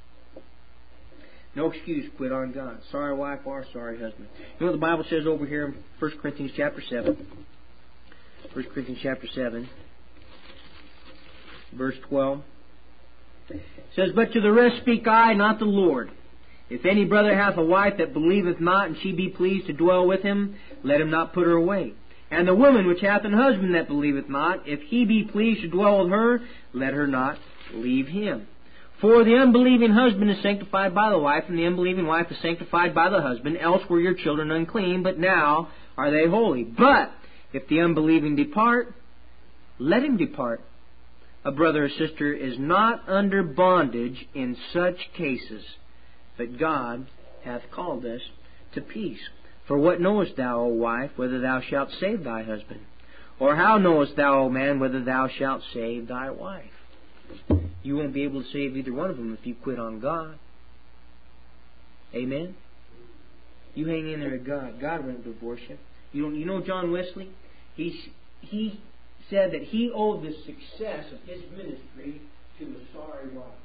No excuse, quit on God. Sorry wife or sorry husband. You know what the Bible says over here in First Corinthians chapter seven? First Corinthians chapter seven, verse twelve. It says, but to the rest speak I, not the Lord. If any brother hath a wife that believeth not, and she be pleased to dwell with him, let him not put her away. And the woman which hath an husband that believeth not, if he be pleased to dwell with her, let her not leave him. For the unbelieving husband is sanctified by the wife, and the unbelieving wife is sanctified by the husband. Else were your children unclean, but now are they holy. But if the unbelieving depart, let him depart. A brother or sister is not under bondage in such cases, but God hath called us to peace. For what knowest thou, O wife, whether thou shalt save thy husband? Or how knowest thou, O man, whether thou shalt save thy wife? You won't be able to save either one of them if you quit on God. Amen? You hang in there with God. God won't divorce you. You don't, you know John Wesley? He, he said that he owed the success of his ministry to a sorry wife.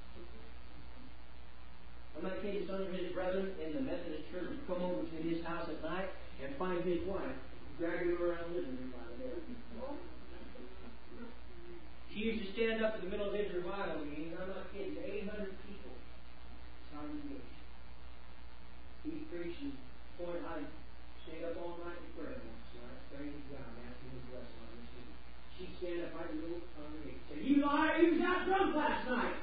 I'm not kidding. Some of his brethren in the Methodist church would come over to his house at night and find his wife dragging her around living room by the bed. She used to stand up in the middle of his revival meetings. I'm not kidding. eight hundred people. Congregation. He preached and boy, I stayed up all night in prayer once night, praying to God, asking His blessing on this meeting. She'd stand up right in the middle of the congregation and say, you liar, you was out drunk last night.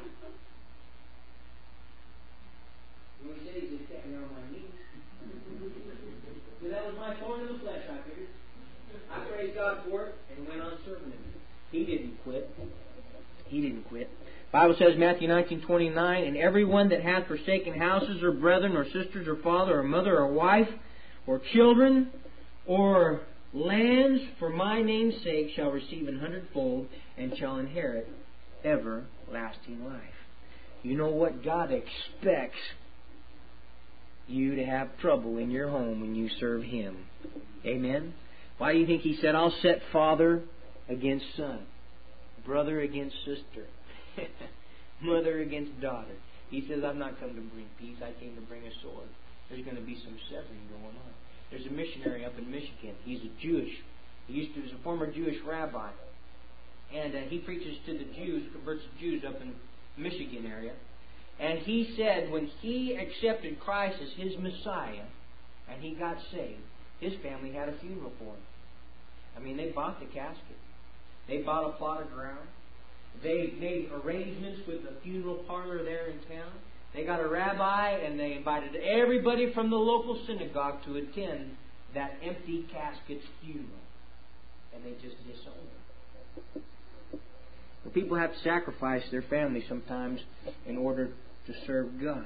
When he said he just kept me on my knees. But that was my thorn in the flesh, I figured. I praised God for it and went on serving Him. He didn't quit. He didn't quit. The Bible says, Matthew nineteen twenty-nine, and everyone that hath forsaken houses or brethren or sisters or father or mother or wife or children or lands for my name's sake shall receive an hundredfold and shall inherit everlasting life. You know what? God expects you to have trouble in your home when you serve Him. Amen? Why do you think He said, I'll set father against son, brother against sister, mother against daughter? He says, I've not come to bring peace. I came to bring a sword. There's going to be some severing going on. There's a missionary up in Michigan. He's a Jewish. He used to, he was a former Jewish rabbi. And uh, he preaches to the Jews, converts the Jews up in the Michigan area. And he said when he accepted Christ as his Messiah and he got saved, his family had a funeral for him. I mean, they bought the casket. They bought a plot of ground. They made arrangements with the funeral parlor there in town. They got a rabbi and they invited everybody from the local synagogue to attend that empty casket's funeral. And they just disowned him. But people have to sacrifice their family sometimes in order to serve God.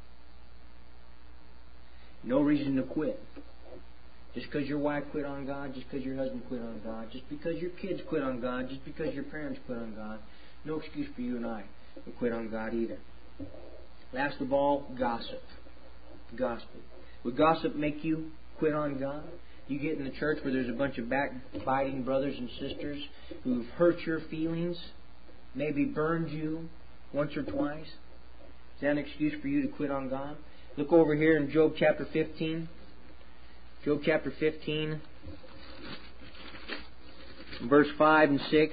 No reason to quit. Just because your wife quit on God, just because your husband quit on God, just because your kids quit on God, just because your parents quit on God, no excuse for you and I to quit on God either. Last of all, gossip. Gossip. Would gossip make you quit on God? You get in the church where there's a bunch of backbiting brothers and sisters who've hurt your feelings, maybe burned you once or twice. Is that an excuse for you to quit on God? Look over here in Job chapter fifteen. Job chapter fifteen, verse five and six.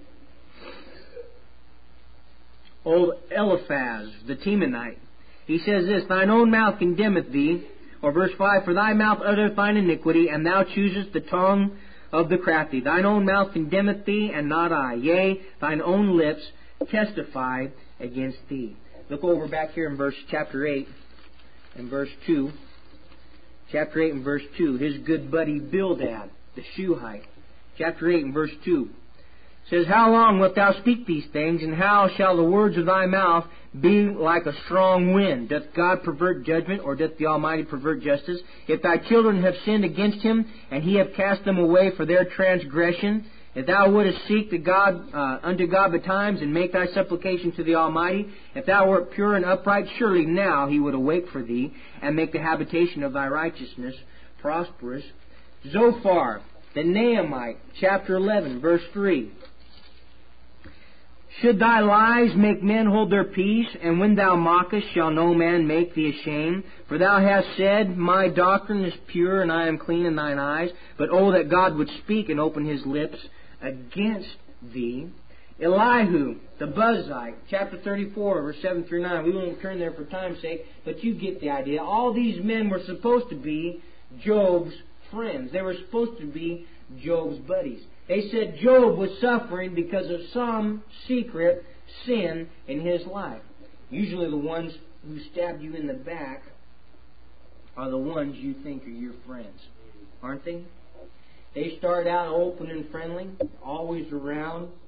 Old Eliphaz, the Temanite, he says this, Thine own mouth condemneth thee. Or verse five, For thy mouth uttereth thine iniquity, and thou choosest the tongue of the crafty. Thine own mouth condemneth thee, and not I. Yea, thine own lips testify against thee. Look over back here in verse chapter eight and verse two. Chapter eight and verse two. His good buddy Bildad, the Shuhite. Chapter eight and verse two. Says, How long wilt thou speak these things, and how shall the words of thy mouth be like a strong wind? Doth God pervert judgment, or doth the Almighty pervert justice? If thy children have sinned against him, and he have cast them away for their transgression, if thou wouldest seek the God uh, unto God betimes, and make thy supplication to the Almighty, if thou wert pure and upright, surely now he would awake for thee, and make the habitation of thy righteousness prosperous. Zophar, the Naamite, chapter eleven, verse three. Should thy lies make men hold their peace, and when thou mockest shall no man make thee ashamed? For thou hast said, My doctrine is pure, and I am clean in thine eyes. But oh, that God would speak and open his lips against thee. Elihu, the Buzite, chapter thirty-four, verse seven through nine. We won't turn there for time's sake, but you get the idea. All these men were supposed to be Job's friends. They were supposed to be Job's buddies. They said Job was suffering because of some secret sin in his life. Usually the ones who stabbed you in the back are the ones you think are your friends, aren't they? They start out open and friendly, always around,